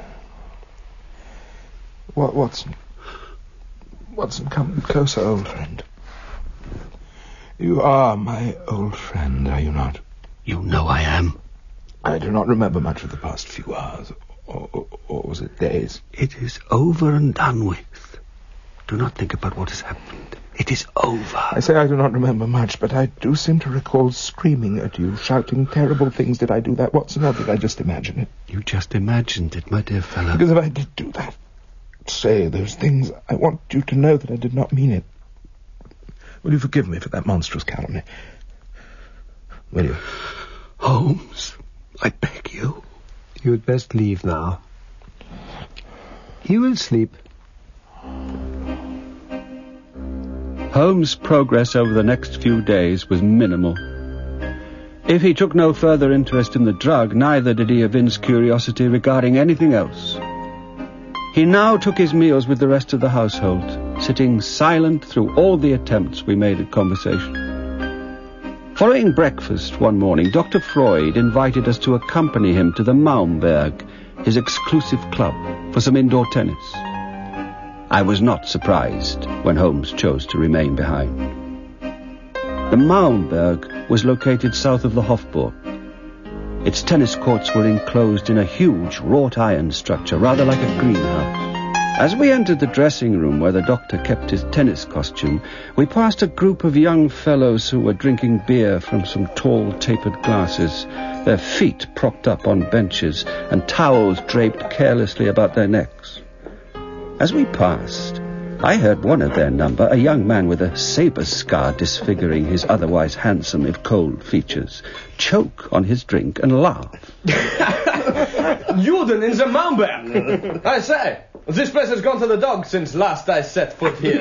What, Watson? Watson, come closer, old friend. You are my old friend, are you not? You know I am. I do not remember much of the past few hours. Or, or, or was it days? It is over and done with. Do not think about what has happened. It is over. I say I do not remember much, but I do seem to recall screaming at you, shouting terrible things. Did I do that, Watson, or did I just imagine it? You just imagined it, my dear fellow. Because if I did do that, say those things, I want you to know that I did not mean it. Will you forgive me for that monstrous calumny? Will you? Holmes, I beg you. You had best leave now. He will sleep. Holmes' progress over the next few days was minimal. If he took no further interest in the drug, neither did he evince curiosity regarding anything else. He now took his meals with the rest of the household, sitting silent through all the attempts we made at conversation. Following breakfast one morning, Doctor Freud invited us to accompany him to the Maumberg, his exclusive club, for some indoor tennis. I was not surprised when Holmes chose to remain behind. The Maumberg was located south of the Hofburg. Its tennis courts were enclosed in a huge wrought iron structure, rather like a greenhouse. As we entered the dressing room where the doctor kept his tennis costume, we passed a group of young fellows who were drinking beer from some tall tapered glasses, their feet propped up on benches and towels draped carelessly about their necks. As we passed, I heard one of their number, a young man with a saber scar disfiguring his otherwise handsome if cold features, choke on his drink and laugh. Juden in the Maumberg! I say, this place has gone to the dogs since last I set foot here.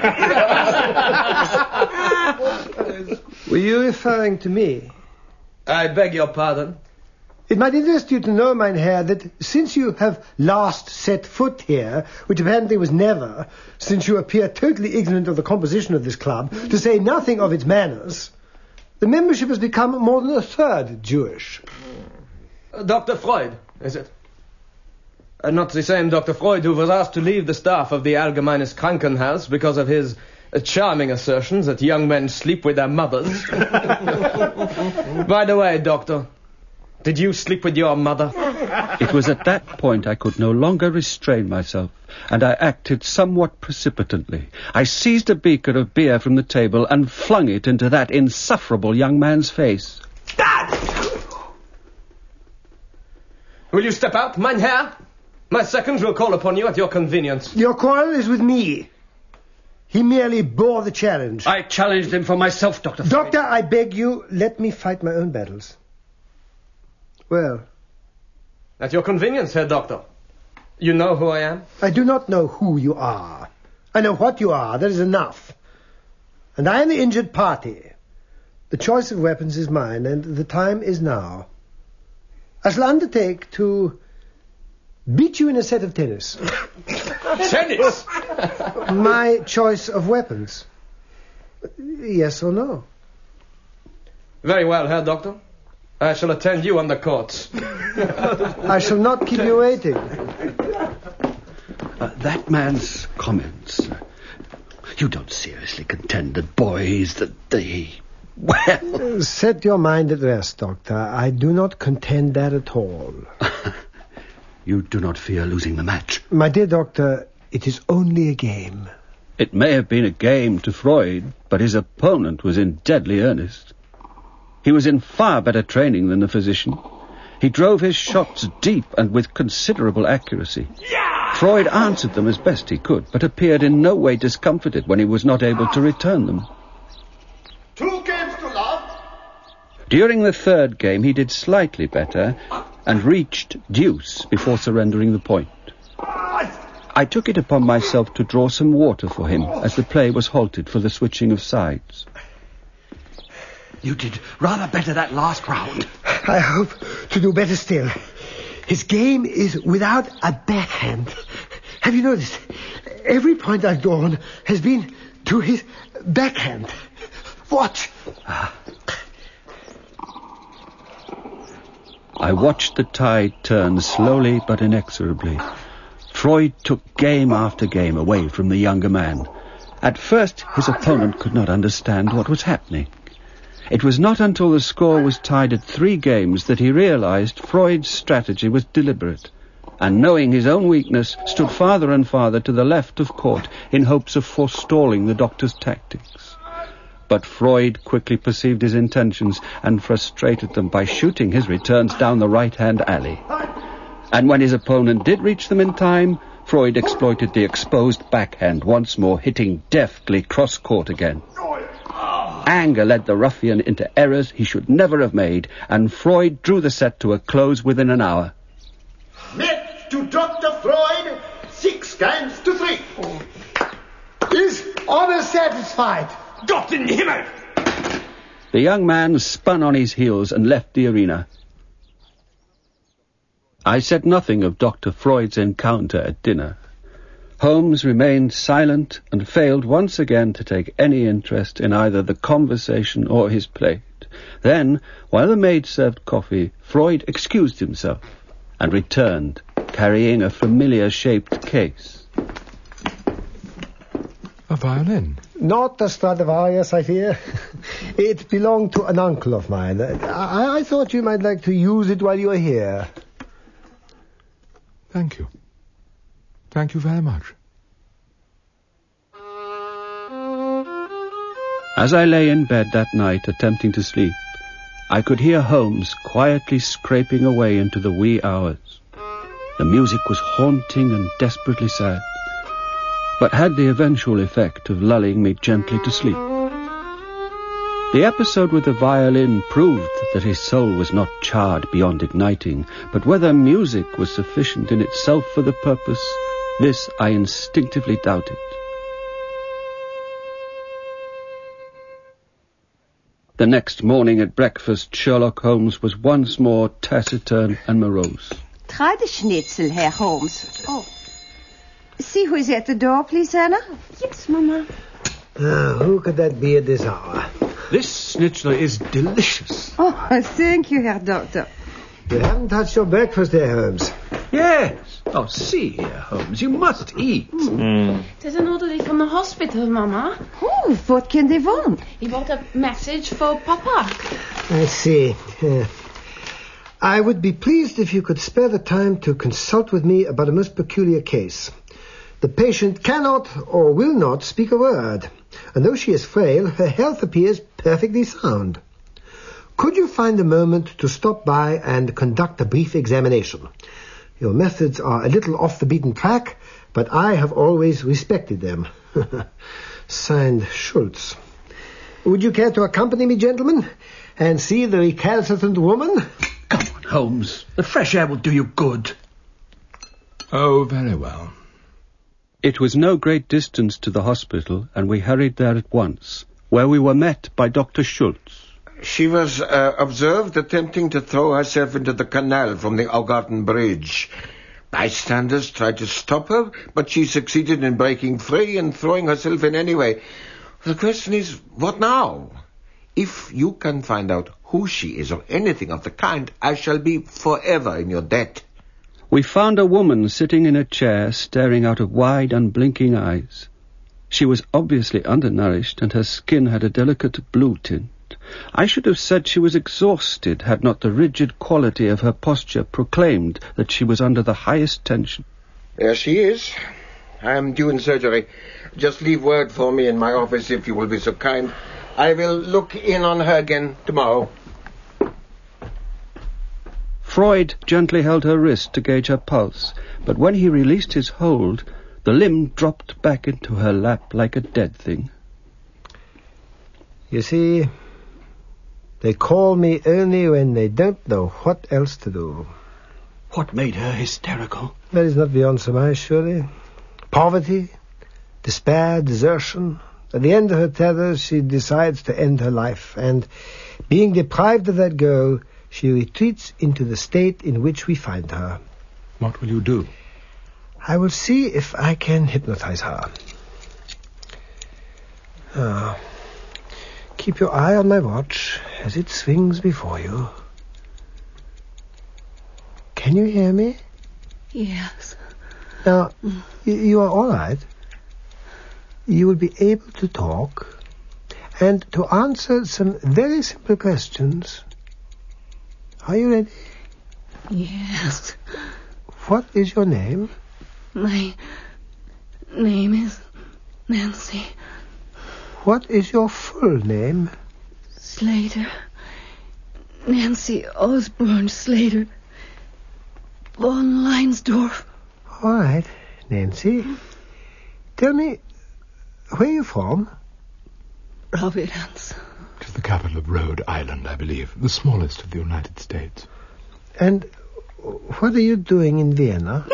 Were you referring to me? I beg your pardon? It might interest you to know, mein Herr, that since you have last set foot here, which apparently was never, since you appear totally ignorant of the composition of this club, to say nothing of its manners, the membership has become more than a third Jewish. Uh, Doctor Freud, is it? Uh, not the same Doctor Freud who was asked to leave the staff of the Allgemeines Krankenhaus because of his uh, charming assertions that young men sleep with their mothers. By the way, Doctor, did you sleep with your mother? It was at that point I could no longer restrain myself, and I acted somewhat precipitately. I seized a beaker of beer from the table and flung it into that insufferable young man's face. Will you step out, mein Herr? My seconds will call upon you at your convenience. Your quarrel is with me. He merely bore the challenge. I challenged him for myself, Doctor Freud. Doctor, I beg you, let me fight my own battles. Well? At your convenience, Herr Doctor. You know who I am? I do not know who you are. I know what you are. That is enough. And I am the injured party. The choice of weapons is mine, and the time is now. I shall undertake to beat you in a set of tennis. Tennis? My choice of weapons. Yes or no? Very well, Herr Doctor. I shall attend you on the courts. I shall not keep you waiting. Uh, that man's comments. Uh, you don't seriously contend that boys, that they... Well... Set your mind at rest, Doctor. I do not contend that at all. You do not fear losing the match? My dear Doctor, it is only a game. It may have been a game to Freud, but his opponent was in deadly earnest. He was in far better training than the physician. He drove his shots deep and with considerable accuracy. Freud answered them as best he could, but appeared in no way discomfited when he was not able to return them. Two games to love. During the third game, he did slightly better and reached deuce before surrendering the point. I took it upon myself to draw some water for him as the play was halted for the switching of sides. You did rather better that last round. I hope to do better still. His game is without a backhand. Have you noticed? Every point I've drawn has been to his backhand. Watch. Ah. I watched the tide turn slowly but inexorably. Freud took game after game away from the younger man. At first, his opponent could not understand what was happening. It was not until the score was tied at three games that he realized Freud's strategy was deliberate, and knowing his own weakness, stood farther and farther to the left of court in hopes of forestalling the doctor's tactics. But Freud quickly perceived his intentions and frustrated them by shooting his returns down the right-hand alley. And when his opponent did reach them in time, Freud exploited the exposed backhand once more, hitting deftly cross-court again. Anger led the ruffian into errors he should never have made, and Freud drew the set to a close within an hour. Net to Doctor Freud, six games to three. Is honor satisfied? Gott in Himmel! The young man spun on his heels and left the arena. I said nothing of Doctor Freud's encounter at dinner. Holmes remained silent and failed once again to take any interest in either the conversation or his plate. Then, while the maid served coffee, Freud excused himself and returned, carrying a familiar-shaped case. A violin? Not a Stradivarius, I fear. It belonged to an uncle of mine. I, I thought you might like to use it while you are here. Thank you. Thank you very much. As I lay in bed that night attempting to sleep, I could hear Holmes quietly scraping away into the wee hours. The music was haunting and desperately sad, but had the eventual effect of lulling me gently to sleep. The episode with the violin proved that his soul was not charred beyond igniting, but whether music was sufficient in itself for the purpose, this I instinctively doubted. The next morning at breakfast, Sherlock Holmes was once more taciturn and morose. Try the schnitzel, Herr Holmes. Oh. See who is at the door, please, Anna? Yes, Mama. Uh, who could that be at this hour? This schnitzel is delicious. Oh, thank you, Herr Doctor. You haven't touched your breakfast there, Holmes. Yes. Oh, see here, Holmes, you must eat. Mm. There's an orderly from the hospital, Mama. Oh, what can they want? He brought a message for Papa. Let's see. Uh, I would be pleased if you could spare the time to consult with me about a most peculiar case. The patient cannot or will not speak a word, and though she is frail, her health appears perfectly sound. Could you find a moment to stop by and conduct a brief examination? Your methods are a little off the beaten track, but I have always respected them. Signed, Schultz. Would you care to accompany me, gentlemen, and see the recalcitrant woman? Come on, Holmes. The fresh air will do you good. Oh, very well. It was no great distance to the hospital, and we hurried there at once, where we were met by Doctor Schultz. She was uh, observed attempting to throw herself into the canal from the Augarten Bridge. Bystanders tried to stop her, but she succeeded in breaking free and throwing herself in anyway. The question is, what now? If you can find out who she is or anything of the kind, I shall be forever in your debt. We found a woman sitting in a chair, staring out of wide, unblinking eyes. She was obviously undernourished, and her skin had a delicate blue tint. I should have said she was exhausted, had not the rigid quality of her posture proclaimed that she was under the highest tension. There she is. I am due in surgery. Just leave word for me in my office, if you will be so kind. I will look in on her again tomorrow. Freud gently held her wrist to gauge her pulse, but when he released his hold, the limb dropped back into her lap like a dead thing. You see, they call me only when they don't know what else to do. What made her hysterical? That is not beyond surmise, surely. Poverty, despair, desertion. At the end of her tether, she decides to end her life, and being deprived of that goal, she retreats into the state in which we find her. What will you do? I will see if I can hypnotize her. Ah. Keep your eye on my watch as it swings before you. Can you hear me? Yes. Now, mm. y- you are all right. You will be able to talk and to answer some very simple questions. Are you ready? Yes. What is your name? My name is Nancy. What is your full name? Slater. Nancy Osborne Slater. Von Leinsdorf. All right, Nancy. Tell me, where are you from? Providence. It is the capital of Rhode Island, I believe, the smallest of the United States. And what are you doing in Vienna?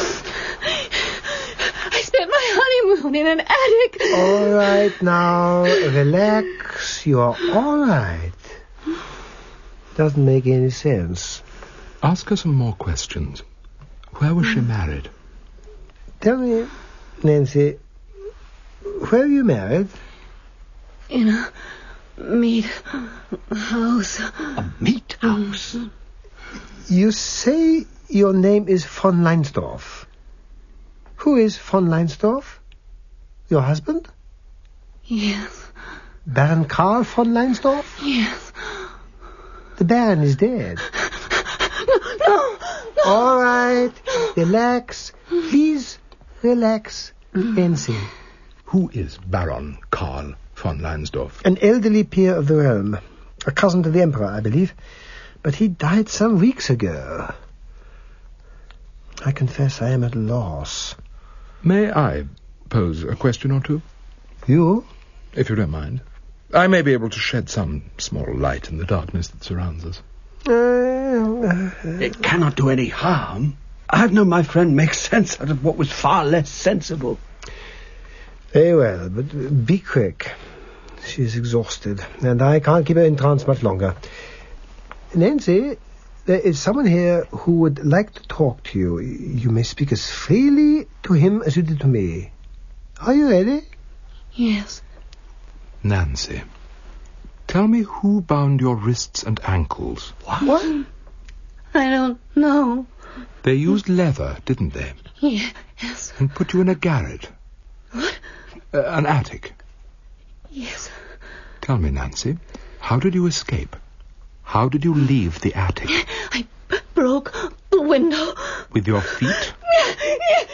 I spent my honeymoon in an attic. All right, now, relax. You are all right. Doesn't make any sense. Ask her some more questions. Where was she married? Tell me, Nancy, where are you married? In a meat house. A meat house? You say your name is von Leinsdorf. Who is von Leinsdorf? Your husband? Yes. Baron Karl von Leinsdorf? Yes. The Baron is dead. No, no, no. All right. Relax. Please relax. Nancy. Who is Baron Karl von Leinsdorf? An elderly peer of the realm. A cousin to the Emperor, I believe. But he died some weeks ago. I confess I am at a loss. May I pose a question or two? You? If you don't mind. I may be able to shed some small light in the darkness that surrounds us. Uh, it cannot do any harm. I've known my friend make sense out of what was far less sensible. Very well, but be quick. She is exhausted, and I can't keep her in trance much longer. Nancy, there is someone here who would like to talk to you. You may speak as freely to him as you did to me. Are you ready? Yes. Nancy, tell me who bound your wrists and ankles. What? what? I don't know. They used leather, didn't they? Yes. And put you in a garret. What? Uh, an attic. Yes. Tell me, Nancy, how did you escape? How did you leave the attic? I b- broke the window. With your feet? Yes.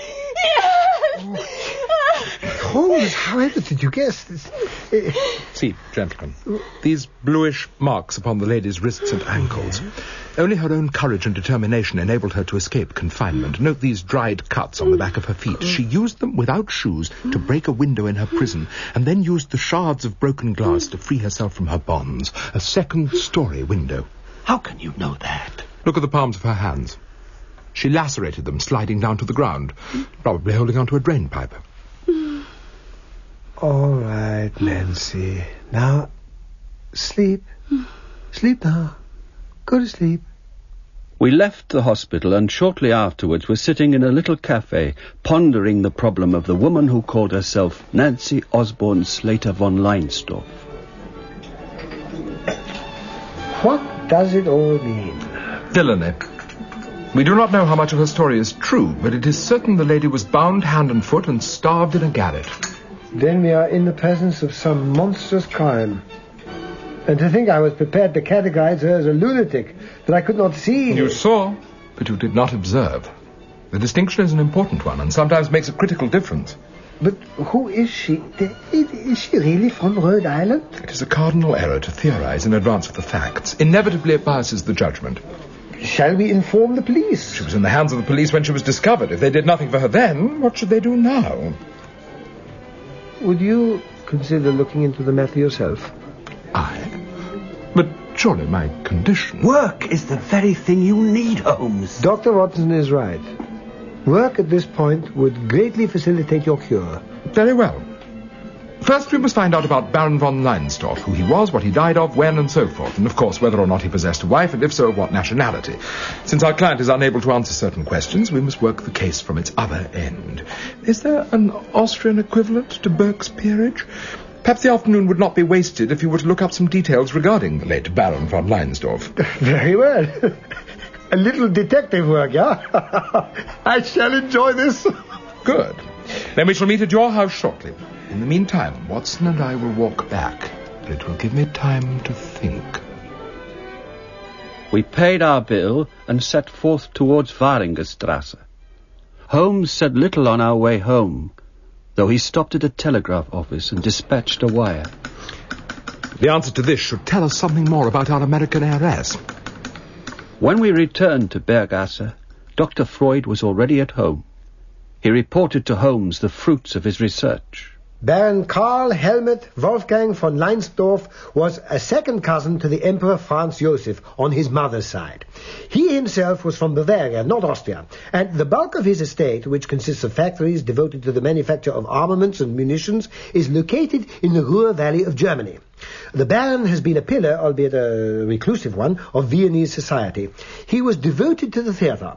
Holmes, however did you guess this? See, gentlemen, these bluish marks upon the lady's wrists and ankles. Only her own courage and determination enabled her to escape confinement. Note these dried cuts on the back of her feet. She used them without shoes to break a window in her prison, and then used the shards of broken glass to free herself from her bonds. A second-story window. How can you know that? Look at the palms of her hands. She lacerated them, sliding down to the ground, probably holding onto a drain pipe. All right, Nancy. Now, sleep. Sleep now. Go to sleep. We left the hospital and shortly afterwards were sitting in a little cafe, pondering the problem of the woman who called herself Nancy Osborne Slater von Leinsdorf. What does it all mean? Villainy. We do not know how much of her story is true, but it is certain the lady was bound hand and foot and starved in a garret. Then we are in the presence of some monstrous crime. And to think I was prepared to catechize her as a lunatic, that I could not see... You saw, but you did not observe. The distinction is an important one, and sometimes makes a critical difference. But who is she? Is she really from Rhode Island? It is a cardinal error to theorize in advance of the facts. Inevitably it biases the judgment. shall we inform the police? She was in the hands of the police when she was discovered. If they did nothing for her then, what should they do now? Would you consider looking into the matter yourself? I? But surely my condition... Work is the very thing you need, Holmes. Doctor Watson is right. Work at this point would greatly facilitate your cure. Very well. First, we must find out about Baron von Leinsdorf, who he was, what he died of, when, and so forth, and of course whether or not he possessed a wife, and if so, of what nationality. Since our client is unable to answer certain questions, we must work the case from its other end. Is there an Austrian equivalent to Burke's peerage? Perhaps the afternoon would not be wasted if you were to look up some details regarding the late Baron von Leinsdorf. Very well. A little detective work, yeah? I shall enjoy this. Good. Then we shall meet at your house shortly. In the meantime, Watson and I will walk back. It will give me time to think. We paid our bill and set forth towards Waringerstrasse. Holmes said little on our way home, though he stopped at a telegraph office and dispatched a wire. The answer to this should tell us something more about our American heiress. When we returned to Bergasse, Doctor Freud was already at home. He reported to Holmes the fruits of his research. Baron Karl Helmut Wolfgang von Leinsdorf was a second cousin to the Emperor Franz Joseph on his mother's side. He himself was from Bavaria, not Austria, and the bulk of his estate, which consists of factories devoted to the manufacture of armaments and munitions, is located in the Ruhr Valley of Germany. The Baron has been a pillar, albeit a reclusive one, of Viennese society. He was devoted to the theatre.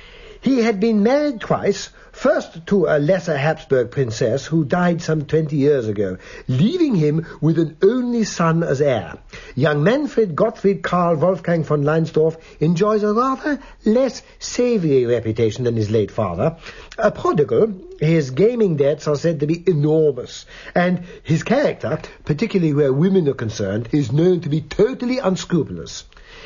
He had been married twice, first to a lesser Habsburg princess who died some twenty years ago, leaving him with an only son as heir. Young Manfred Gottfried Karl Wolfgang von Leinsdorf enjoys a rather less savoury reputation than his late father. A prodigal, his gaming debts are said to be enormous, and his character, particularly where women are concerned, is known to be totally unscrupulous.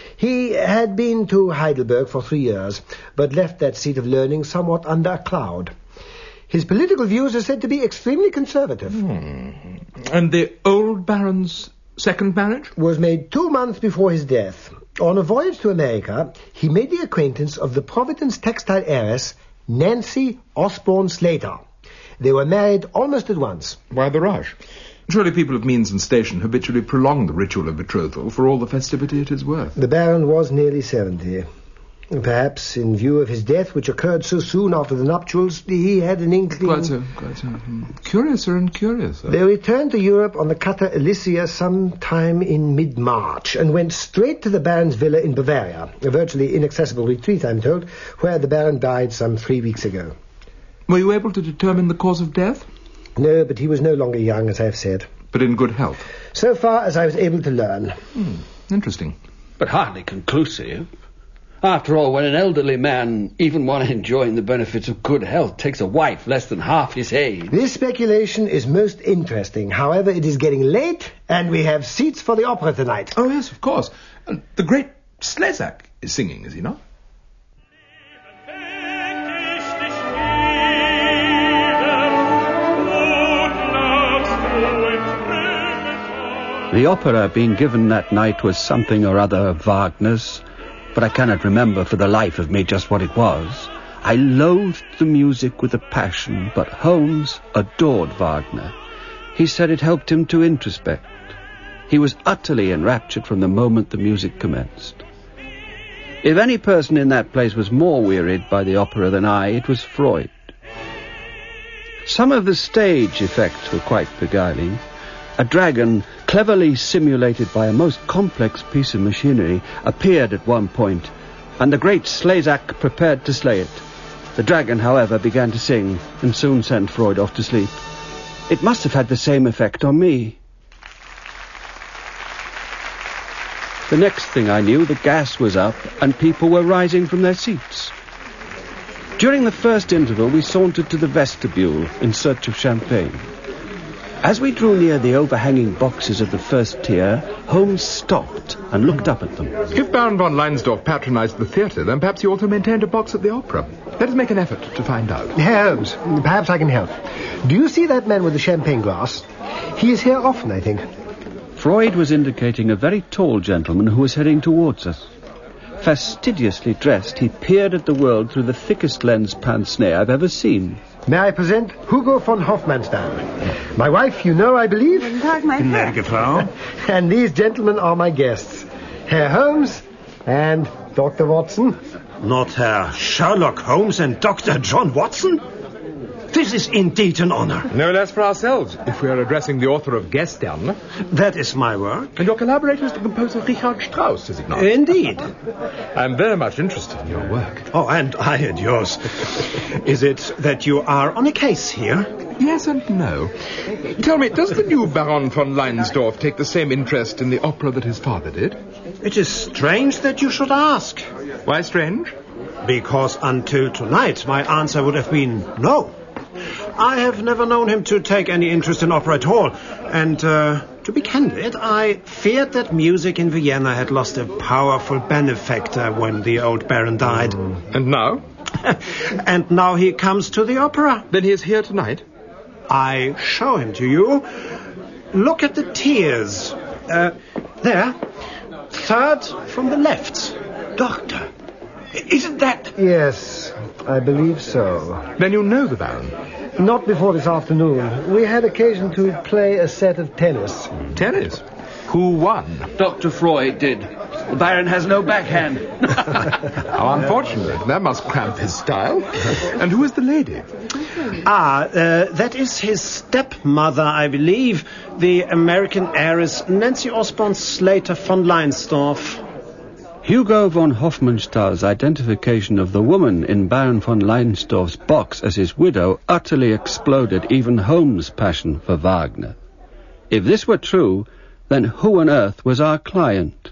He had been to Heidelberg for three years, but left that seat of learning somewhat under a cloud. His political views are said to be extremely conservative. Hmm. And the old Baron's second marriage? Was made two months before his death. On a voyage to America, he made the acquaintance of the Providence textile heiress, Nancy Osborne Slater. They were married almost at once. Why the rush? Surely people of means and station habitually prolong the ritual of betrothal for all the festivity it is worth. The Baron was nearly seventy. Perhaps, in view of his death, which occurred so soon after the nuptials, he had an inkling... Quite so, quite so. Curiouser and curiouser. They returned to Europe on the cutter Elysia sometime in mid-March and went straight to the Baron's villa in Bavaria, a virtually inaccessible retreat, I'm told, where the Baron died some three weeks ago. Were you able to determine the cause of death? No, but he was no longer young, as I've said. But in good health? So far as I was able to learn. Hmm, interesting. But hardly conclusive. After all, when an elderly man, even one enjoying the benefits of good health, takes a wife less than half his age... This speculation is most interesting. However, it is getting late, and we have seats for the opera tonight. Oh, yes, of course. And the great Slezak is singing, is he not? The opera being given that night was something or other of Wagner's, but I cannot remember for the life of me just what it was. I loathed the music with a passion, but Holmes adored Wagner. He said it helped him to introspect. He was utterly enraptured from the moment the music commenced. If any person in that place was more wearied by the opera than I, it was Freud. Some of the stage effects were quite beguiling. A dragon, cleverly simulated by a most complex piece of machinery, appeared at one point, and the great Slezak prepared to slay it. The dragon, however, began to sing, and soon sent Freud off to sleep. It must have had the same effect on me. The next thing I knew, the gas was up, and people were rising from their seats. During the first interval, we sauntered to the vestibule in search of champagne. As we drew near the overhanging boxes of the first tier, Holmes stopped and looked up at them. If Baron von Leinsdorf patronized the theatre, then perhaps he also maintained a box at the opera. Let us make an effort to find out. Holmes, perhaps I can help. Do you see that man with the champagne glass? He is here often, I think. Freud was indicating a very tall gentleman who was heading towards us. fastidiously dressed, he peered at the world through the thickest lens pince-nez I've ever seen. May I present Hugo von Hofmannsthal? My wife, you know, I believe. Gnädige Frau. And these gentlemen are my guests. Herr Holmes and Doctor Watson. Not Herr Sherlock Holmes and Doctor John Watson? This is indeed an honor. No less for ourselves, if we are addressing the author of Gestern. That is my work. And your collaborator is the composer Richard Strauss, is it not? Indeed. I'm very much interested in your work. Oh, and I in yours. Is it that you are on a case here? Yes and no. Tell me, does the new Baron von Leinsdorf take the same interest in the opera that his father did? It is strange that you should ask. Why strange? Because until tonight my answer would have been no. I have never known him to take any interest in opera at all. And, uh, to be candid, I feared that music in Vienna had lost a powerful benefactor when the old Baron died. Mm. And now? And now he comes to the opera. Then he is here tonight? I show him to you. Look at the tiers. Uh, there. Third from the left. Doctor. Isn't that... Yes, I believe so. Then you know the Baron? Not before this afternoon. We had occasion to play a set of tennis. Tennis? Who won? Doctor Freud did. The Baron has no backhand. How unfortunate. That must cramp his style. And who is the lady? Ah, uh, that is his stepmother, I believe. The American heiress Nancy Osborne Slater von Leinsdorf. Hugo von Hofmannsthal's identification of the woman in Baron von Leinsdorf's box as his widow utterly exploded even Holmes' passion for Wagner. If this were true, then who on earth was our client?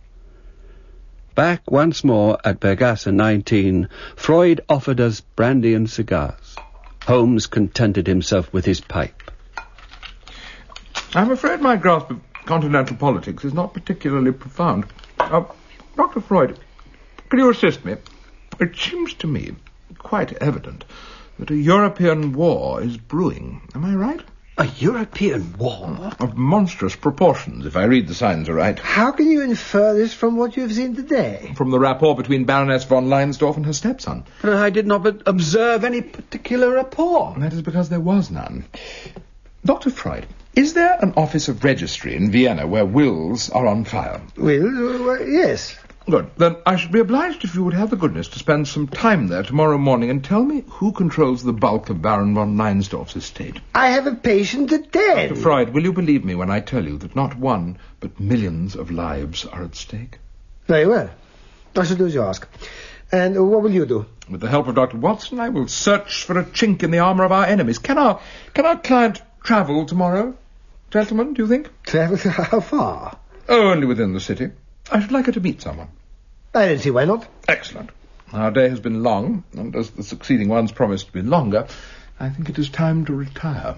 Back once more at Bergasse nineteen, Freud offered us brandy and cigars. Holmes contented himself with his pipe. I'm afraid my grasp of continental politics is not particularly profound. Uh, Doctor Freud, can you assist me? It seems to me quite evident that a European war is brewing. Am I right? A European war? Of monstrous proportions, if I read the signs aright. How can you infer this from what you've seen today? From the rapport between Baroness von Leinsdorf and her stepson. But I did not observe any particular rapport. And that is because there was none. Doctor Freud, is there an office of registry in Vienna where wills are on file? Wills? Uh, yes. Good. Then I should be obliged if you would have the goodness to spend some time there tomorrow morning and tell me who controls the bulk of Baron von Leinsdorf's estate. I have a patient at ten. Doctor Freud, will you believe me when I tell you that not one, but millions of lives are at stake? Very well. I shall do as you ask. And uh, what will you do? With the help of Doctor Watson, I will search for a chink in the armour of our enemies. Can our, can our client travel tomorrow? Gentlemen, do you think? Travel? How far? Oh, only within the city. I should like her to meet someone. I don't see why not. Excellent. Our day has been long, and as the succeeding ones promise to be longer, I think it is time to retire.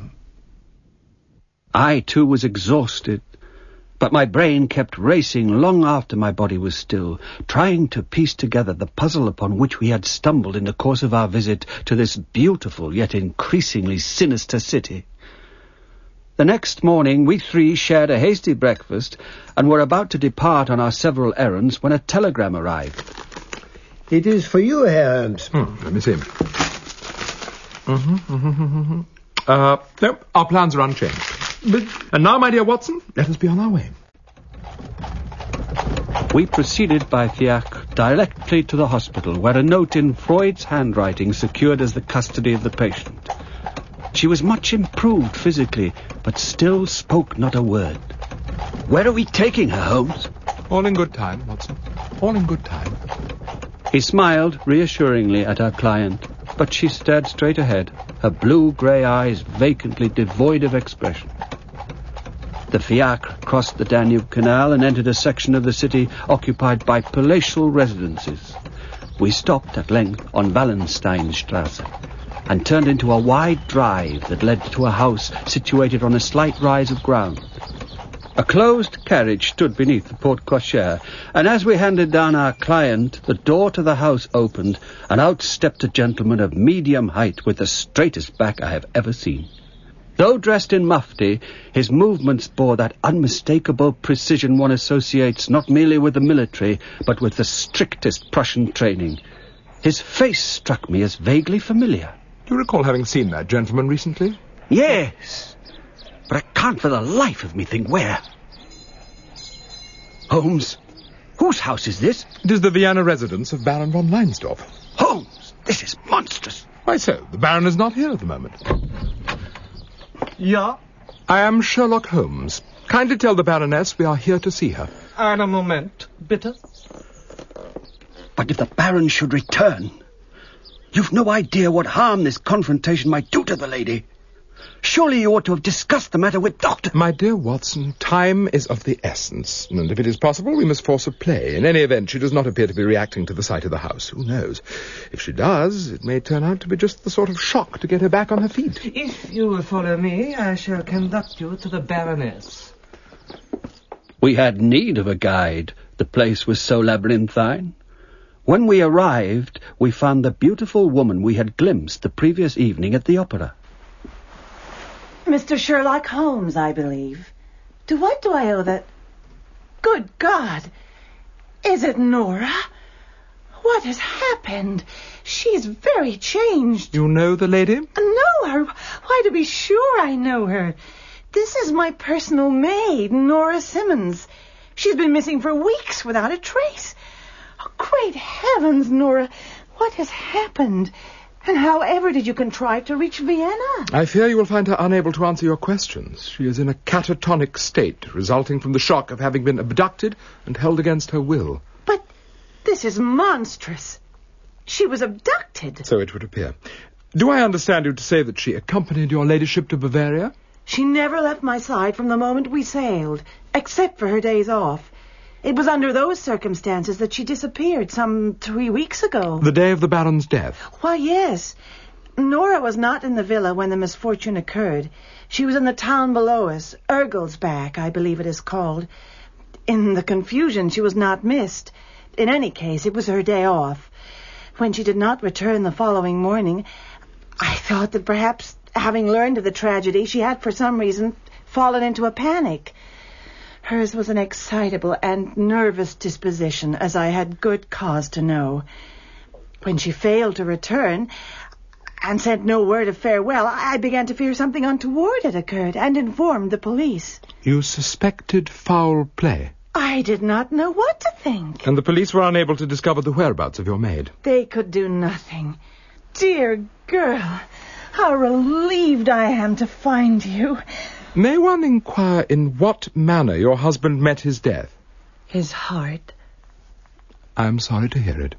I, too, was exhausted, but my brain kept racing long after my body was still, trying to piece together the puzzle upon which we had stumbled in the course of our visit to this beautiful yet increasingly sinister city. The next morning, we three shared a hasty breakfast and were about to depart on our several errands when a telegram arrived. It is for you, Herr Holmes. Hmm, let me see. Mm-hmm, mm-hmm, mm-hmm. Uh, no, our plans are unchanged. But, and now, my dear Watson, let us be on our way. We proceeded by fiacre directly to the hospital, where a note in Freud's handwriting secured us the custody of the patient. She was much improved physically, but still spoke not a word. Where are we taking her, Holmes? All in good time, Watson. All in good time. He smiled reassuringly at our client, but she stared straight ahead, her blue-grey eyes vacantly devoid of expression. The fiacre crossed the Danube Canal and entered a section of the city occupied by palatial residences. We stopped at length on Wallensteinstrasse and turned into a wide drive that led to a house situated on a slight rise of ground. A closed carriage stood beneath the porte-cochere, and as we handed down our client, the door to the house opened, and out stepped a gentleman of medium height with the straightest back I have ever seen. Though dressed in mufti, his movements bore that unmistakable precision one associates not merely with the military, but with the strictest Prussian training. His face struck me as vaguely familiar. Do you recall having seen that gentleman recently? Yes, but I can't for the life of me think where. Holmes, whose house is this? It is the Vienna residence of Baron von Leinsdorf. Holmes, this is monstrous. Why so? The Baron is not here at the moment. Ja? I am Sherlock Holmes. Kindly tell the Baroness we are here to see her. Einen Moment, bitte. But if the Baron should return, you've no idea what harm this confrontation might do to the lady. Surely you ought to have discussed the matter with Doctor... My dear Watson, time is of the essence, and if it is possible, we must force a play. In any event, she does not appear to be reacting to the sight of the house. Who knows? If she does, it may turn out to be just the sort of shock to get her back on her feet. If you will follow me, I shall conduct you to the Baroness. We had need of a guide. The place was so labyrinthine. When we arrived, we found the beautiful woman we had glimpsed the previous evening at the opera. Mister Sherlock Holmes, I believe. To what do I owe that? Good God! Is it Nora? What has happened? She's very changed. You know the lady? Know her? Why, to be sure I know her. This is my personal maid, Nora Simmons. She's been missing for weeks without a trace. Oh, great heavens, Nora. What has happened? And how ever did you contrive to reach Vienna? I fear you will find her unable to answer your questions. She is in a catatonic state, resulting from the shock of having been abducted and held against her will. But this is monstrous. She was abducted. So it would appear. Do I understand you to say that she accompanied your ladyship to Bavaria? She never left my side from the moment we sailed, except for her days off. It was under those circumstances that she disappeared some three weeks ago. The day of the Baron's death? Why, yes. Nora was not in the villa when the misfortune occurred. She was in the town below us, Ergelsbach, I believe it is called. In the confusion, she was not missed. In any case, it was her day off. When she did not return the following morning, I thought that perhaps, having learned of the tragedy, she had for some reason fallen into a panic. Hers was an excitable and nervous disposition, as I had good cause to know. When she failed to return, and sent no word of farewell, I began to fear something untoward had occurred, and informed the police. You suspected foul play? I did not know what to think. And the police were unable to discover the whereabouts of your maid? They could do nothing. Dear girl, how relieved I am to find you. May one inquire in what manner your husband met his death? His heart. I am sorry to hear it.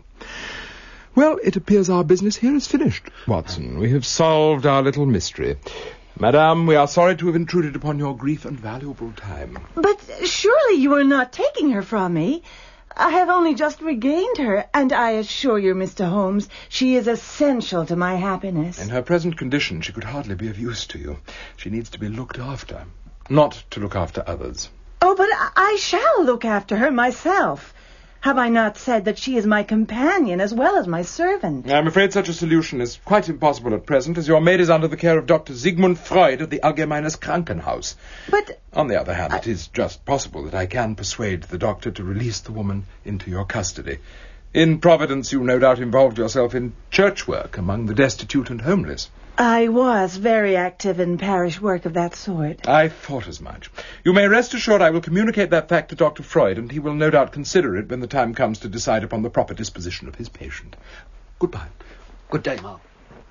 Well, it appears our business here is finished, Watson. We have solved our little mystery. Madame, we are sorry to have intruded upon your grief and valuable time. But surely you are not taking her from me. I have only just regained her, and I assure you, Mister Holmes, she is essential to my happiness. In her present condition, she could hardly be of use to you. She needs to be looked after, not to look after others. Oh, but I shall look after her myself. Have I not said that she is my companion as well as my servant? I'm afraid such a solution is quite impossible at present, as your maid is under the care of Doctor Sigmund Freud of the Allgemeines Krankenhaus. But... On the other hand, I... it is just possible that I can persuade the doctor to release the woman into your custody. In Providence, you no doubt involved yourself in church work among the destitute and homeless. I was very active in parish work of that sort. I thought as much. You may rest assured I will communicate that fact to Doctor Freud, and he will no doubt consider it when the time comes to decide upon the proper disposition of his patient. Goodbye. Good day, Mark.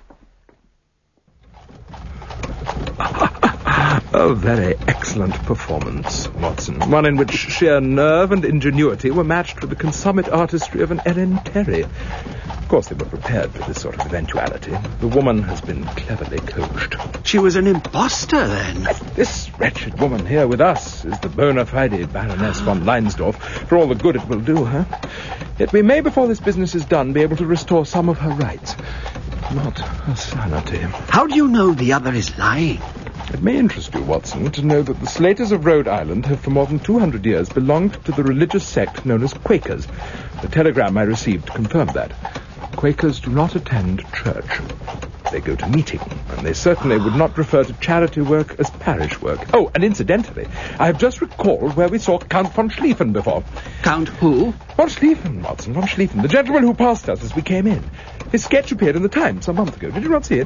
A very excellent performance, Watson. One in which sheer nerve and ingenuity were matched with the consummate artistry of an Ellen Terry. Of course, they were prepared for this sort of eventuality. The woman has been cleverly coached. She was an impostor, then? This wretched woman here with us is the bona fide Baroness von Leinsdorf, for all the good it will do her. Yet we may, before this business is done, be able to restore some of her rights. Not her sanity. How do you know the other is lying? It may interest you, Watson, to know that the Slaters of Rhode Island have for more than two hundred years belonged to the religious sect known as Quakers. The telegram I received confirmed that. Quakers do not attend church. They go to meeting, and they certainly would not refer to charity work as parish work. Oh, and incidentally, I have just recalled where we saw Count von Schlieffen before. Count who? Von Schlieffen, Watson, von Schlieffen, the gentleman who passed us as we came in. His sketch appeared in the Times some month ago. Did you not see it?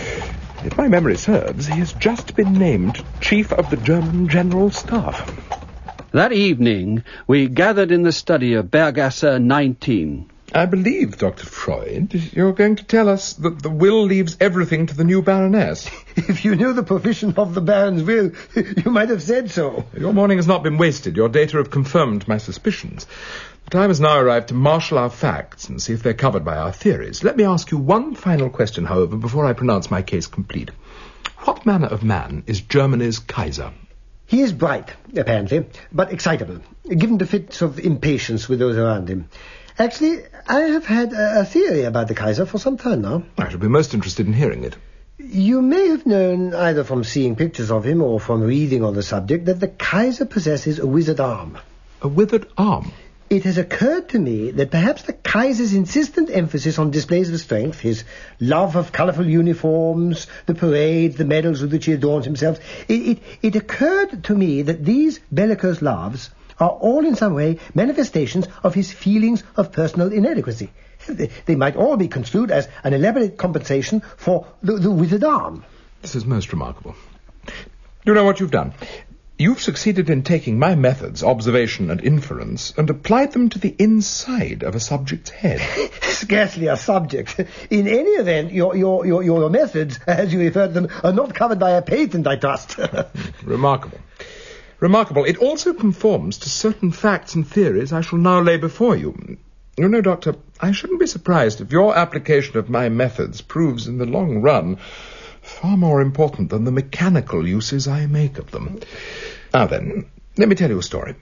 If my memory serves, he has just been named Chief of the German General Staff. That evening, we gathered in the study of Bergasse nineteen. I believe, Doctor Freud, you're going to tell us that the will leaves everything to the new Baroness. If you knew the provision of the Baron's will, you might have said so. Your morning has not been wasted. Your data have confirmed my suspicions. The time has now arrived to marshal our facts and see if they're covered by our theories. Let me ask you one final question, however, before I pronounce my case complete. What manner of man is Germany's Kaiser? He is bright, apparently, but excitable, given to fits of impatience with those around him. Actually, I have had a, a theory about the Kaiser for some time now. I shall be most interested in hearing it. You may have known, either from seeing pictures of him or from reading on the subject, that the Kaiser possesses a withered arm. A withered arm? It has occurred to me that perhaps the Kaiser's insistent emphasis on displays of strength, his love of colourful uniforms, the parades, the medals with which he adorns himself, it, it, it occurred to me that these bellicose loves are all in some way manifestations of his feelings of personal inadequacy. They, they might all be construed as an elaborate compensation for the, the withered arm. This is most remarkable. You know what you've done? You've succeeded in taking my methods, observation and inference, and applied them to the inside of a subject's head. Scarcely a subject. In any event, your, your, your, your methods, as you refer to them, are not covered by a patent, I trust. Remarkable. Remarkable. It also conforms to certain facts and theories I shall now lay before you. You know, Doctor, I shouldn't be surprised if your application of my methods proves in the long run far more important than the mechanical uses I make of them. Now then, let me tell you a story.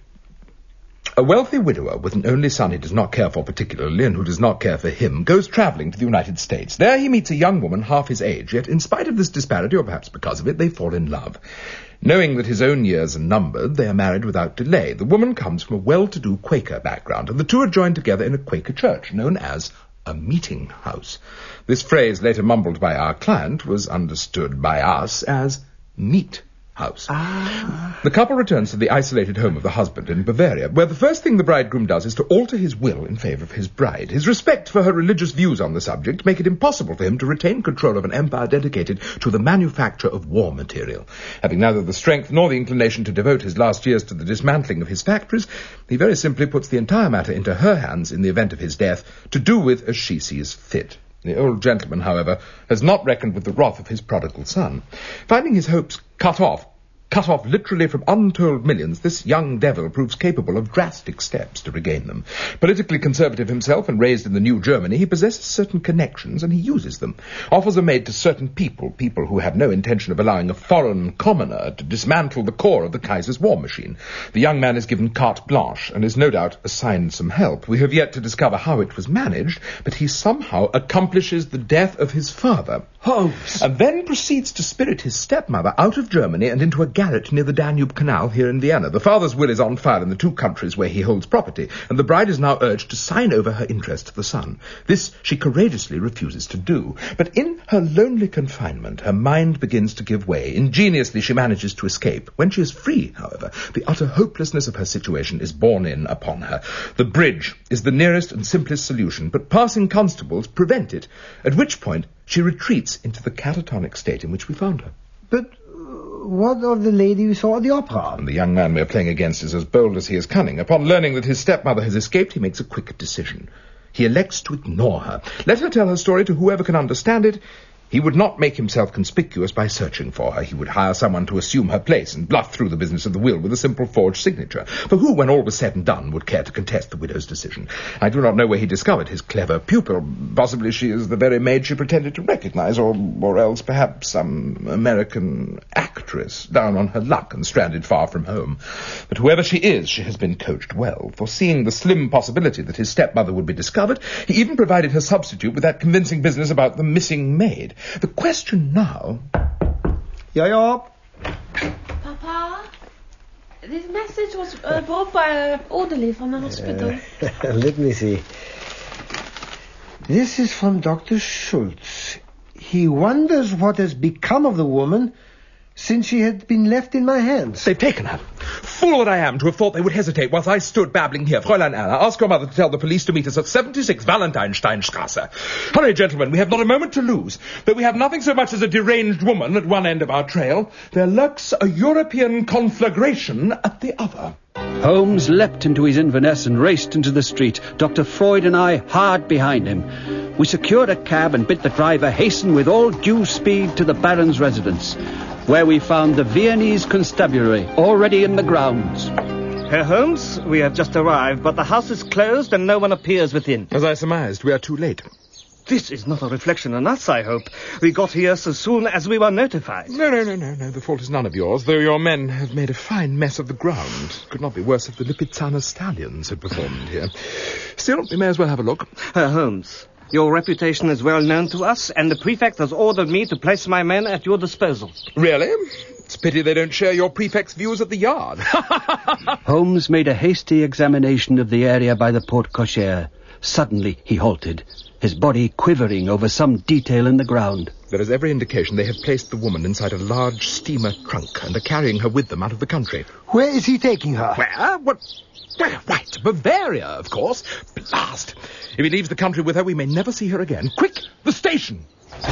A wealthy widower with an only son he does not care for particularly and who does not care for him goes travelling to the United States. There he meets a young woman half his age, yet in spite of this disparity, or perhaps because of it, they fall in love. Knowing that his own years are numbered, they are married without delay. The woman comes from a well-to-do Quaker background, and the two are joined together in a Quaker church known as a meeting house. This phrase, later mumbled by our client, was understood by us as meat house. Ah. The couple returns to the isolated home of the husband in Bavaria, where the first thing the bridegroom does is to alter his will in favour of his bride. His respect for her religious views on the subject make it impossible for him to retain control of an empire dedicated to the manufacture of war material. Having neither the strength nor the inclination to devote his last years to the dismantling of his factories, he very simply puts the entire matter into her hands in the event of his death, to do with as she sees fit. The old gentleman, however, has not reckoned with the wrath of his prodigal son. Finding his hopes cut off, cut off literally from untold millions, this young devil proves capable of drastic steps to regain them. Politically conservative himself and raised in the new Germany, he possesses certain connections and he uses them. Offers are made to certain people, people who have no intention of allowing a foreign commoner to dismantle the core of the Kaiser's war machine. The young man is given carte blanche and is no doubt assigned some help. We have yet to discover how it was managed, but he somehow accomplishes the death of his father, Holmes, and then proceeds to spirit his stepmother out of Germany and into a garret near the Danube Canal here in Vienna. The father's will is on file in the two countries where he holds property, and the bride is now urged to sign over her interest to the son. This she courageously refuses to do, but in her lonely confinement, her mind begins to give way. Ingeniously she manages to escape. When she is free, however, the utter hopelessness of her situation is borne in upon her. The bridge is the nearest and simplest solution, but passing constables prevent it, at which point she retreats into the catatonic state in which we found her. But what of the lady we saw at the opera? And the young man we are playing against is as bold as he is cunning. Upon learning that his stepmother has escaped, he makes a quick decision. He elects to ignore her. Let her tell her story to whoever can understand it. He would not make himself conspicuous by searching for her. He would hire someone to assume her place and bluff through the business of the will with a simple forged signature. For who, when all was said and done, would care to contest the widow's decision? I do not know where he discovered his clever pupil. Possibly she is the very maid she pretended to recognize, or, or else perhaps some American actress down on her luck and stranded far from home. But whoever she is, she has been coached well. Foreseeing the slim possibility that his stepmother would be discovered, he even provided her substitute with that convincing business about the missing maid. The question now... Yeah, yeah. Papa, this message was uh, brought by an orderly from the hospital. Uh, let me see. This is from Doctor Schultz. he wonders what has become of the woman since she had been left in my hands. They've taken her. Fool that I am to have thought they would hesitate whilst I stood babbling here. Fräulein Anna, ask your mother to tell the police to meet us at seventy-six Valenteinsteinstrasse. Hurry, gentlemen, we have not a moment to lose. Though we have nothing so much as a deranged woman at one end of our trail, there lurks a European conflagration at the other. Holmes leapt into his Inverness and raced into the street, Doctor Freud and I hard behind him. We secured a cab and bid the driver hasten with all due speed to the Baron's residence, where we found the Viennese constabulary already in the grounds. Herr Holmes, we have just arrived, but the house is closed and no one appears within. As I surmised, we are too late. This is not a reflection on us, I hope. We got here so soon as we were notified. No, no, no, no, no. The fault is none of yours, though your men have made a fine mess of the ground. Could not be worse if the Lipizzaner stallions had performed here. Still, we may as well have a look. Herr Holmes, your reputation is well known to us, and the prefect has ordered me to place my men at your disposal. Really? It's a pity they don't share your prefect's views at the yard. Holmes made a hasty examination of the area by the porte cochere. Suddenly he halted, his body quivering over some detail in the ground. There is every indication they have placed the woman inside a large steamer trunk and are carrying her with them out of the country. Where is he taking her? Where? What? Where? Why, to Bavaria, of course. Blast! If he leaves the country with her, we may never see her again. Quick! The station!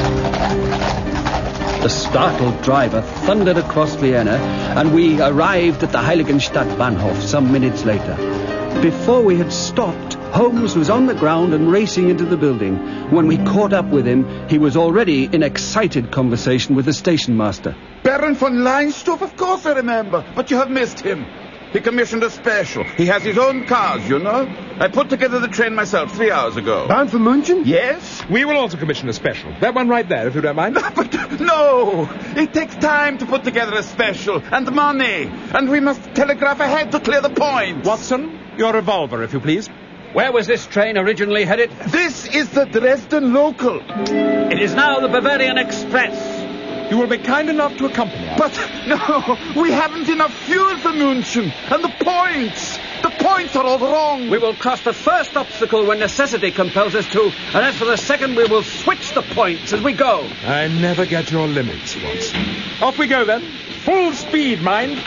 The startled driver thundered across Vienna, and we arrived at the Heiligenstadt Bahnhof some minutes later. Before we had stopped, Holmes was on the ground and racing into the building. When we caught up with him, he was already in excited conversation with the station master. Baron von Leinstoff, of course I remember, but you have missed him. He commissioned a special. He has his own cars, you know. I put together the train myself three hours ago. Bound for München? Yes. We will also commission a special. That one right there, if you don't mind. But no! It takes time to put together a special, and money. And we must telegraph ahead to clear the points. Watson, your revolver, if you please. Where was this train originally headed? This is the Dresden local. It is now the Bavarian Express. You will be kind enough to accompany us. But, no, we haven't enough fuel for München. And the points, the points are all wrong. We will cross the first obstacle when necessity compels us to, and as for the second, we will switch the points as we go. I never get your limits, Watson. Off we go, then. Full speed, mind.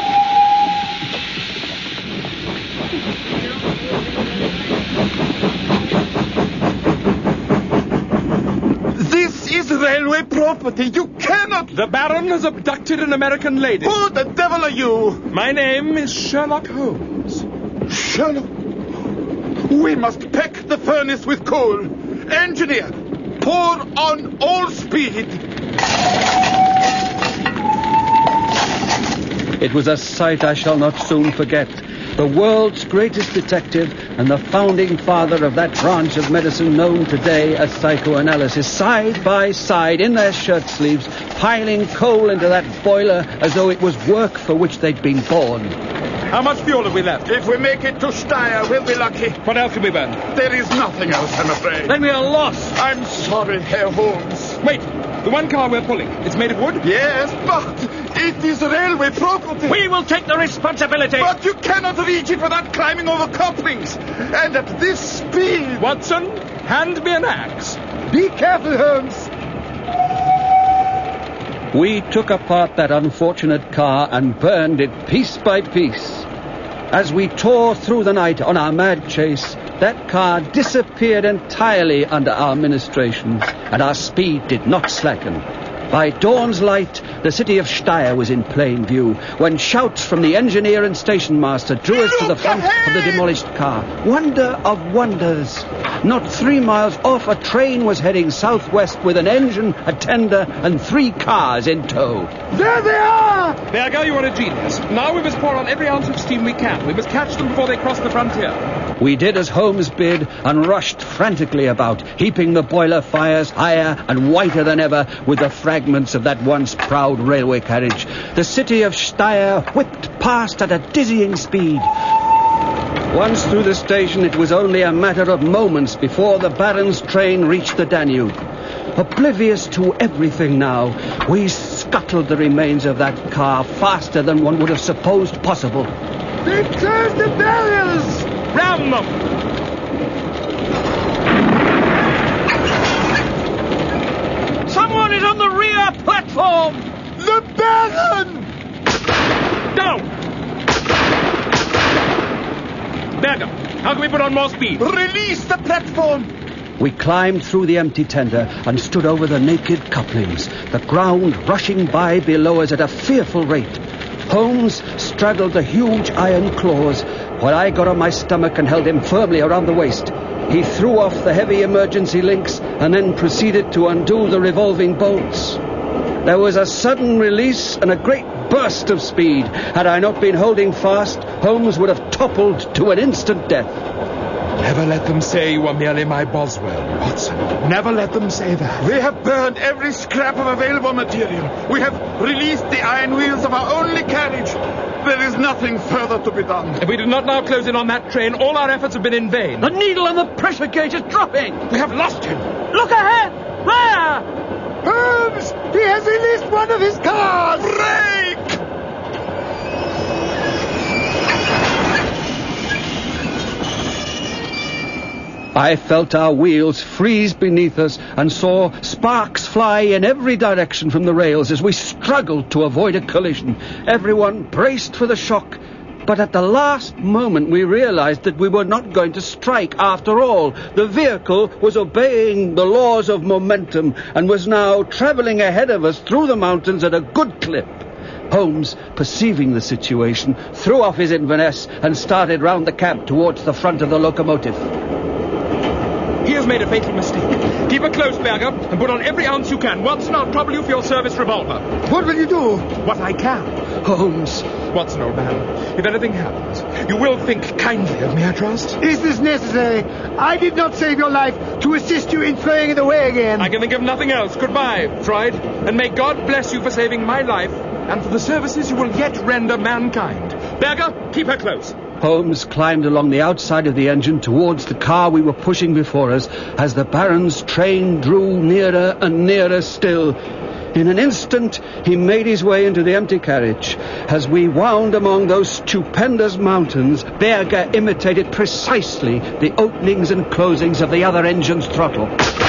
This is railway property. You cannot... The Baron has abducted an American lady. Who the devil are you? My name is Sherlock Holmes. Sherlock? We must pack the furnace with coal. Engineer, pour on all speed. It was a sight I shall not soon forget. The world's greatest detective and the founding father of that branch of medicine known today as psychoanalysis, side by side in their shirt sleeves, piling coal into that boiler as though it was work for which they'd been born. How much fuel have we left? If we make it to Steyr, we'll be lucky. What else can we burn? There is nothing else, I'm afraid. Then we are lost. I'm sorry, Herr Holmes. Wait, the one car we're pulling, it's made of wood? Yes, but it is railway property. We will take the responsibility. But you cannot reach it without climbing over couplings. And at this speed... Watson, hand me an axe. Be careful, Holmes. We took apart that unfortunate car and burned it piece by piece. As we tore through the night on our mad chase, that car disappeared entirely under our ministrations, and our speed did not slacken. By dawn's light, the city of Steyr was in plain view, when shouts from the engineer and station master drew us to the front of the demolished car. Wonder of wonders! Not three miles off, a train was heading southwest with an engine, a tender, and three cars in tow. There they are! Berger, you are a genius. Now we must pour on every ounce of steam we can. We must catch them before they cross the frontier. We did as Holmes bid and rushed frantically about, heaping the boiler fires higher and whiter than ever with the fragments of that once proud railway carriage. The city of Steyr whipped past at a dizzying speed. Once through the station, it was only a matter of moments before the Baron's train reached the Danube. Oblivious to everything now, we scuttled the remains of that car faster than one would have supposed possible. They've closed the barriers! Round them! So and more speed. Release the platform! We climbed through the empty tender and stood over the naked couplings, the ground rushing by below us at a fearful rate. Holmes straddled the huge iron claws, while I got on my stomach and held him firmly around the waist. He threw off the heavy emergency links and then proceeded to undo the revolving bolts. There was a sudden release and a great burst of speed. Had I not been holding fast, Holmes would have toppled to an instant death. Never let them say you were merely my Boswell, Watson. Never let them say that. We have burned every scrap of available material. We have released the iron wheels of our only carriage. There is nothing further to be done. If we do not now close in on that train, all our efforts have been in vain. The needle on the pressure gauge is dropping. We have lost him. Look ahead! There! Holmes! He has released one of his cars! Break! I felt our wheels freeze beneath us and saw sparks fly in every direction from the rails as we struggled to avoid a collision. Everyone braced for the shock, but at the last moment we realized that we were not going to strike after all. The vehicle was obeying the laws of momentum and was now traveling ahead of us through the mountains at a good clip. Holmes, perceiving the situation, threw off his Inverness and started round the cab towards the front of the locomotive. He has made a fatal mistake. Keep her close, Berger, and put on every ounce you can. Watson, I'll trouble you for your service revolver. What will you do? What I can. Holmes. Watson, old man, if anything happens, you will think kindly of me, I trust. Is this necessary? I did not save your life to assist you in throwing it away again. I can think of nothing else. Goodbye, Freud, and may God bless you for saving my life and for the services you will yet render mankind. Berger, keep her close. Holmes climbed along the outside of the engine towards the car we were pushing before us as the Baron's train drew nearer and nearer still. In an instant, he made his way into the empty carriage. As we wound among those stupendous mountains, Berger imitated precisely the openings and closings of the other engine's throttle.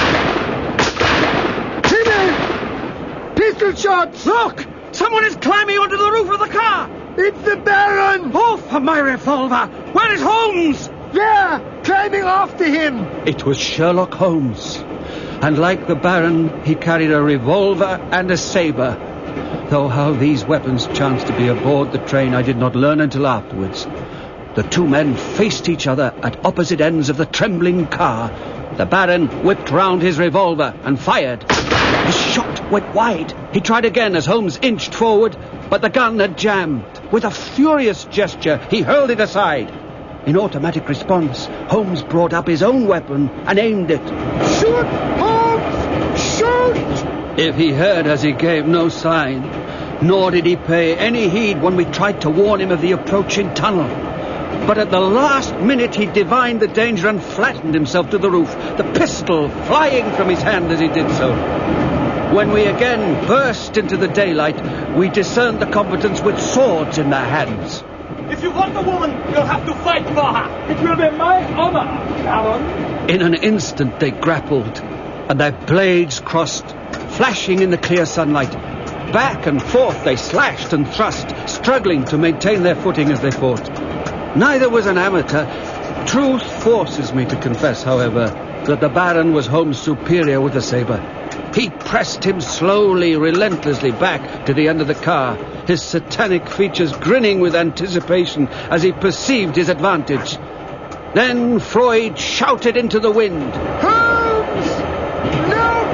Timmy! Pistol shots! Look! Someone is climbing onto the roof of the car! It's the Baron! Oh, for my revolver! Where is Holmes? There! Climbing after him! It was Sherlock Holmes. And like the Baron, he carried a revolver and a sabre. Though how these weapons chanced to be aboard the train, I did not learn until afterwards. The two men faced each other at opposite ends of the trembling car. The Baron whipped round his revolver and fired. The shot went wide. He tried again as Holmes inched forward, but the gun had jammed. With a furious gesture, he hurled it aside. In automatic response, Holmes brought up his own weapon and aimed it. Shoot, Holmes! Shoot! If he heard us, he gave no sign, nor did he pay any heed when we tried to warn him of the approaching tunnel. But at the last minute, he divined the danger and flattened himself to the roof, the pistol flying from his hand as he did so. When we again burst into the daylight, we discerned the combatants with swords in their hands. If you want the woman, you'll have to fight for her. It will be my honor, Baron. In an instant, they grappled, and their blades crossed, flashing in the clear sunlight. Back and forth they slashed and thrust, struggling to maintain their footing as they fought. Neither was an amateur. Truth forces me to confess, however, that the Baron was Holmes' superior with the sabre. He pressed him slowly, relentlessly back to the end of the car, his satanic features grinning with anticipation as he perceived his advantage. Then Freud shouted into the wind. Holmes! No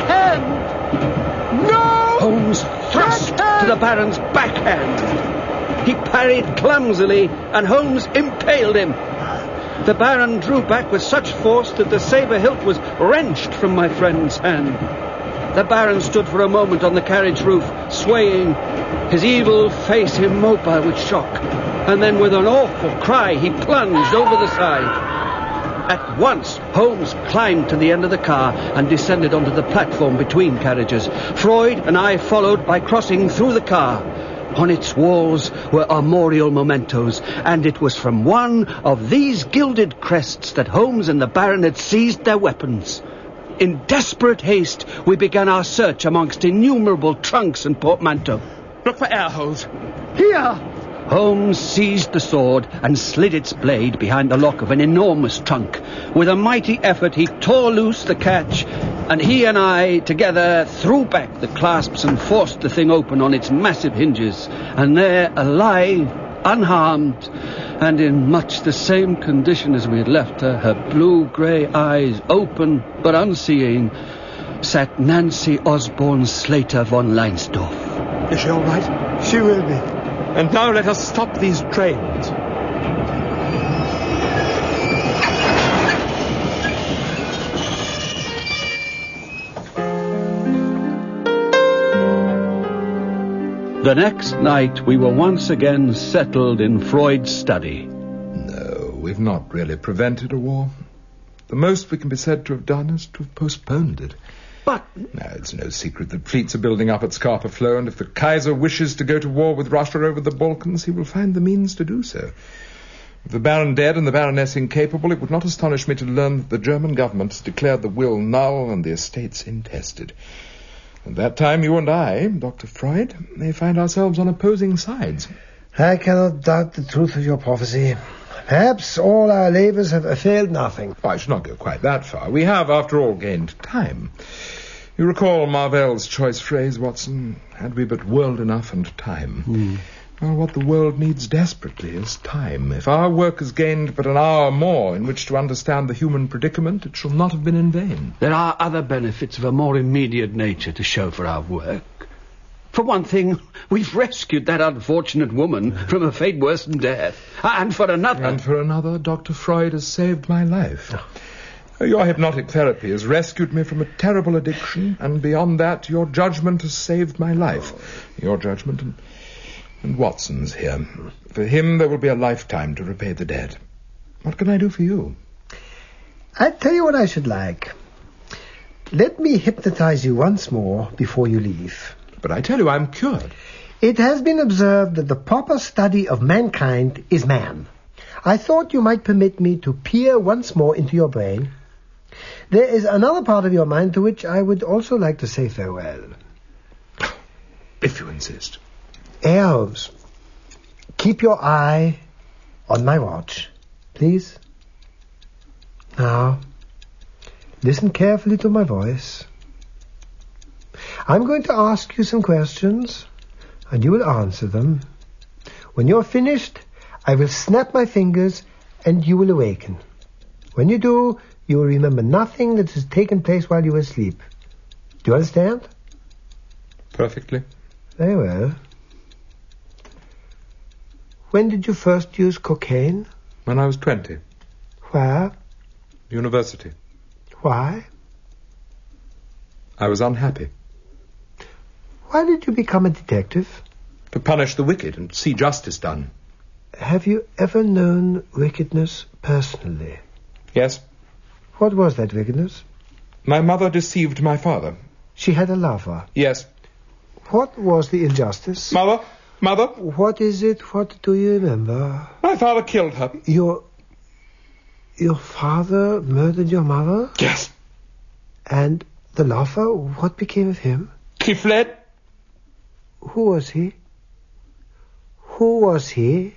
backhand! No! Holmes thrust backhand! to the Baron's backhand. He parried clumsily, and Holmes impaled him. The Baron drew back with such force that the sabre hilt was wrenched from my friend's hand. The Baron stood for a moment on the carriage roof, swaying, his evil face immobile with shock. And then with an awful cry, he plunged over the side. At once, Holmes climbed to the end of the car and descended onto the platform between carriages. Freud and I followed by crossing through the car. On its walls were armorial mementos, and it was from one of these gilded crests that Holmes and the Baron had seized their weapons. In desperate haste, we began our search amongst innumerable trunks and portmanteaux. Look for air holes. Here! Holmes seized the sword and slid its blade behind the lock of an enormous trunk. With a mighty effort, he tore loose the catch, and he and I, together, threw back the clasps and forced the thing open on its massive hinges. And there, alive, unharmed, and in much the same condition as we had left her, her blue-grey eyes open but unseeing, sat Nancy Osborne Slater von Leinsdorf. Is she all right? She will be. And now let us stop these trains. The next night we were once again settled in Freud's study. No, we've not really prevented a war. The most we can be said to have done is to have postponed it. But... No, it's no secret that fleets are building up at Scarpa Flow, and if the Kaiser wishes to go to war with Russia over the Balkans, he will find the means to do so. With the Baron dead and the Baroness incapable, it would not astonish me to learn that the German government has declared the will null and the estates intested. At that time, you and I, Doctor Freud, may find ourselves on opposing sides. I cannot doubt the truth of your prophecy. Perhaps all our labours have availed nothing. Oh, I should not go quite that far. We have, after all, gained time. You recall Marvell's choice phrase, Watson, had we but world enough and time. Mm. Well, what the world needs desperately is time. If our work has gained but an hour more in which to understand the human predicament, it shall not have been in vain. There are other benefits of a more immediate nature to show for our work. For one thing, we've rescued that unfortunate woman from a fate worse than death. And for another... And for another, Doctor Freud has saved my life. Your hypnotic therapy has rescued me from a terrible addiction, and beyond that, your judgment has saved my life. Your judgment and, and Watson's here. For him, there will be a lifetime to repay the debt. What can I do for you? I'll tell you what I should like. Let me hypnotize you once more before you leave. But I tell you, I'm cured. It has been observed that the proper study of mankind is man. I thought you might permit me to peer once more into your brain. There is another part of your mind to which I would also like to say farewell. If you insist. Herr Holmes, keep your eye on my watch, please. Now, listen carefully to my voice. I'm going to ask you some questions, and you will answer them. When you're finished, I will snap my fingers, and you will awaken. When you do, you will remember nothing that has taken place while you were asleep. Do you understand? Perfectly. Very well. When did you first use cocaine? When I was twenty. Where? University. Why? I was unhappy. Why did you become a detective? To punish the wicked and see justice done. Have you ever known wickedness personally? Yes. What was that wickedness? My mother deceived my father. She had a lover? Yes. What was the injustice? Mother? Mother? What is it? What do you remember? My father killed her. Your... Your father murdered your mother? Yes. And the lover, what became of him? He fled. Who was he? Who was he?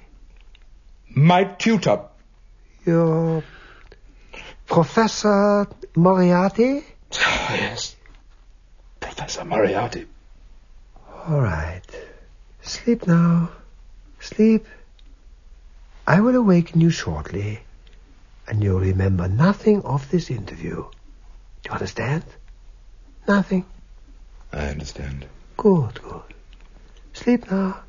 My tutor. Your... Professor Moriarty? Oh, yes. Professor Moriarty. All right. Sleep now. Sleep. I will awaken you shortly, and you'll remember nothing of this interview. Do you understand? Nothing. I understand. Good, good. Sleep now.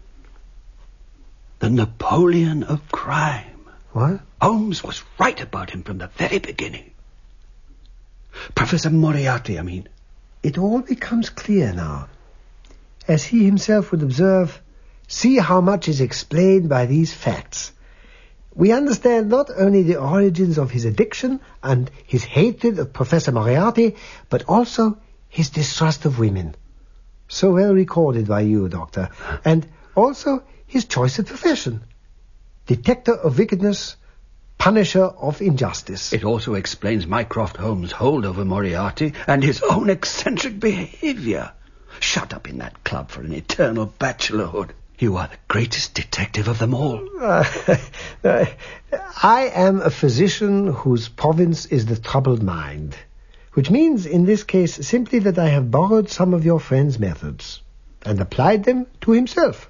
The Napoleon of crime. What? Holmes was right about him from the very beginning. Professor Moriarty, I mean. It all becomes clear now. As he himself would observe, see how much is explained by these facts. We understand not only the origins of his addiction and his hatred of Professor Moriarty, but also his distrust of women. So well recorded by you, Doctor. And also his choice of profession. Detector of wickedness, punisher of injustice. It also explains Mycroft Holmes' hold over Moriarty and his own eccentric behavior. Shut up in that club for an eternal bachelorhood. You are the greatest detective of them all. Uh, uh, I am a physician whose province is the troubled mind, which means, in this case, simply that I have borrowed some of your friend's methods and applied them to himself.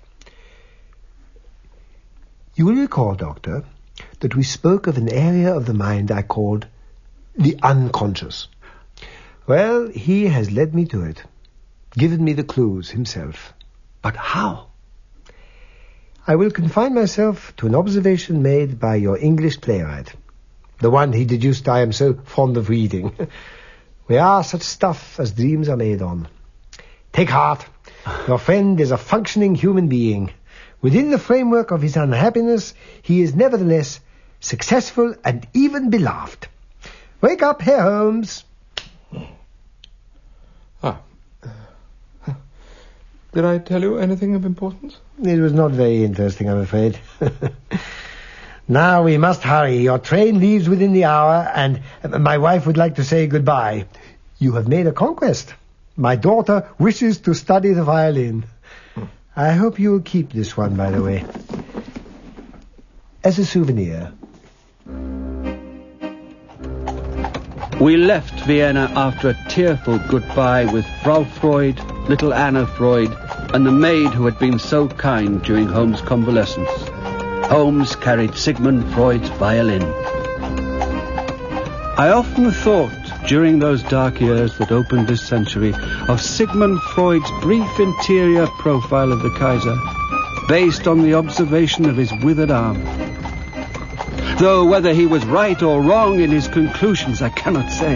You will recall, Doctor, that we spoke of an area of the mind I called the unconscious. Well, he has led me to it, given me the clues himself. But how? I will confine myself to an observation made by your English playwright, the one he deduced I am so fond of reading. We are such stuff as dreams are made on. Take heart. Your friend is a functioning human being. Within the framework of his unhappiness, he is nevertheless successful and even beloved. Wake up, Herr Holmes. Ah. Did I tell you anything of importance? It was not very interesting, I'm afraid. Now we must hurry. Your train leaves within the hour, and my wife would like to say goodbye. You have made a conquest. My daughter wishes to study the violin. Hmm. I hope you will keep this one, by the way, as a souvenir. We left Vienna after a tearful goodbye with Frau Freud, little Anna Freud, and the maid who had been so kind during Holmes' convalescence. Holmes carried Sigmund Freud's violin. I often thought, during those dark years that opened this century, of Sigmund Freud's brief interior profile of the Kaiser, based on the observation of his withered arm. Though whether he was right or wrong in his conclusions, I cannot say.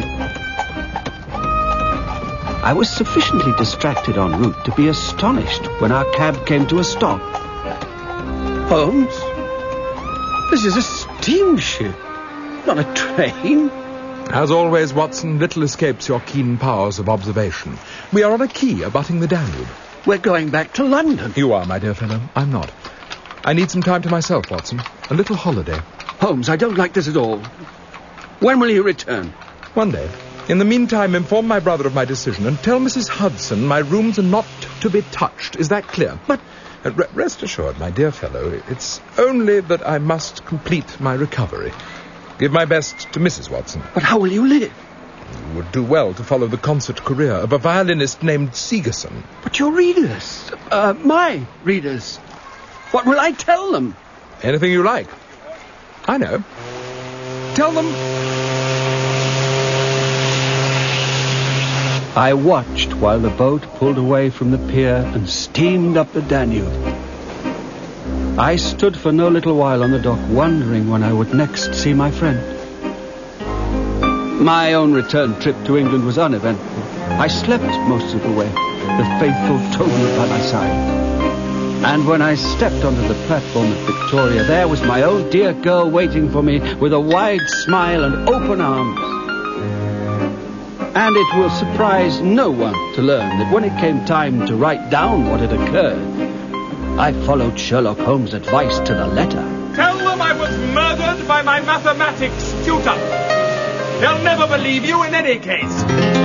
I was sufficiently distracted en route to be astonished when our cab came to a stop. Holmes, this is a steamship, not a train. As always, Watson, little escapes your keen powers of observation. We are on a quay abutting the Danube. We're going back to London. You are, my dear fellow. I'm not. I need some time to myself, Watson. A little holiday. Holmes, I don't like this at all. When will you return? One day. In the meantime, inform my brother of my decision and tell Missus Hudson my rooms are not to be touched. Is that clear? But... Uh, re- rest assured, my dear fellow, it's only that I must complete my recovery. Give my best to Missus Watson. But how will you live? You would do well to follow the concert career of a violinist named Sigerson. But your readers, uh, my readers, what will I tell them? Anything you like. I know. Tell them... I watched while the boat pulled away from the pier and steamed up the Danube. I stood for no little while on the dock, wondering when I would next see my friend. My own return trip to England was uneventful. I slept most of the way, the faithful Toby by my side. And when I stepped onto the platform at Victoria, there was my own dear girl waiting for me with a wide smile and open arms. And it will surprise no one to learn that when it came time to write down what had occurred, I followed Sherlock Holmes' advice to the letter. Tell them I was murdered by my mathematics tutor. They'll never believe you in any case.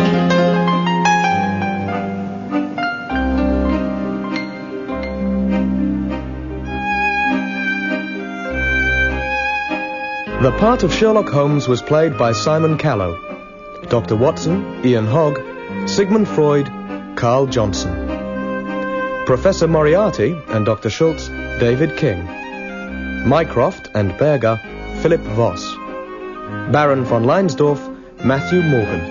The part of Sherlock Holmes was played by Simon Callow. Doctor Watson, Ian Hogg, Sigmund Freud, Carl Johnson. Professor Moriarty and Doctor Schultz, David King. Mycroft and Berger, Philip Voss. Baron von Leinsdorf, Matthew Morgan.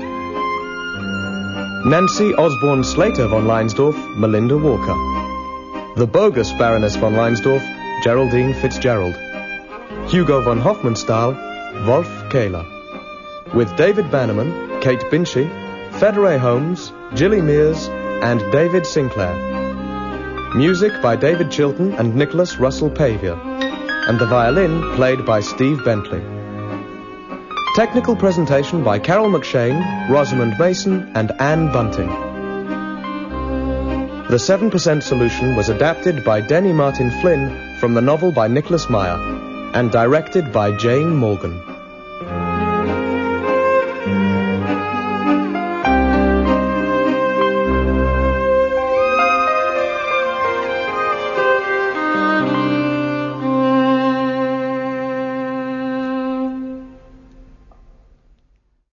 Nancy Osborne Slater von Leinsdorf, Melinda Walker. The bogus Baroness von Leinsdorf, Geraldine Fitzgerald. Hugo von Hofmannsthal, Wolf Kahler. With David Bannerman, Kate Binchy, Federer Holmes, Gilly Mears, and David Sinclair. Music by David Chilton and Nicholas Russell Pavia, and the violin played by Steve Bentley. Technical presentation by Carol McShane, Rosamond Mason, and Anne Bunting. The seven percent Solution was adapted by Denny Martin Flynn from the novel by Nicholas Meyer, and directed by Jane Morgan.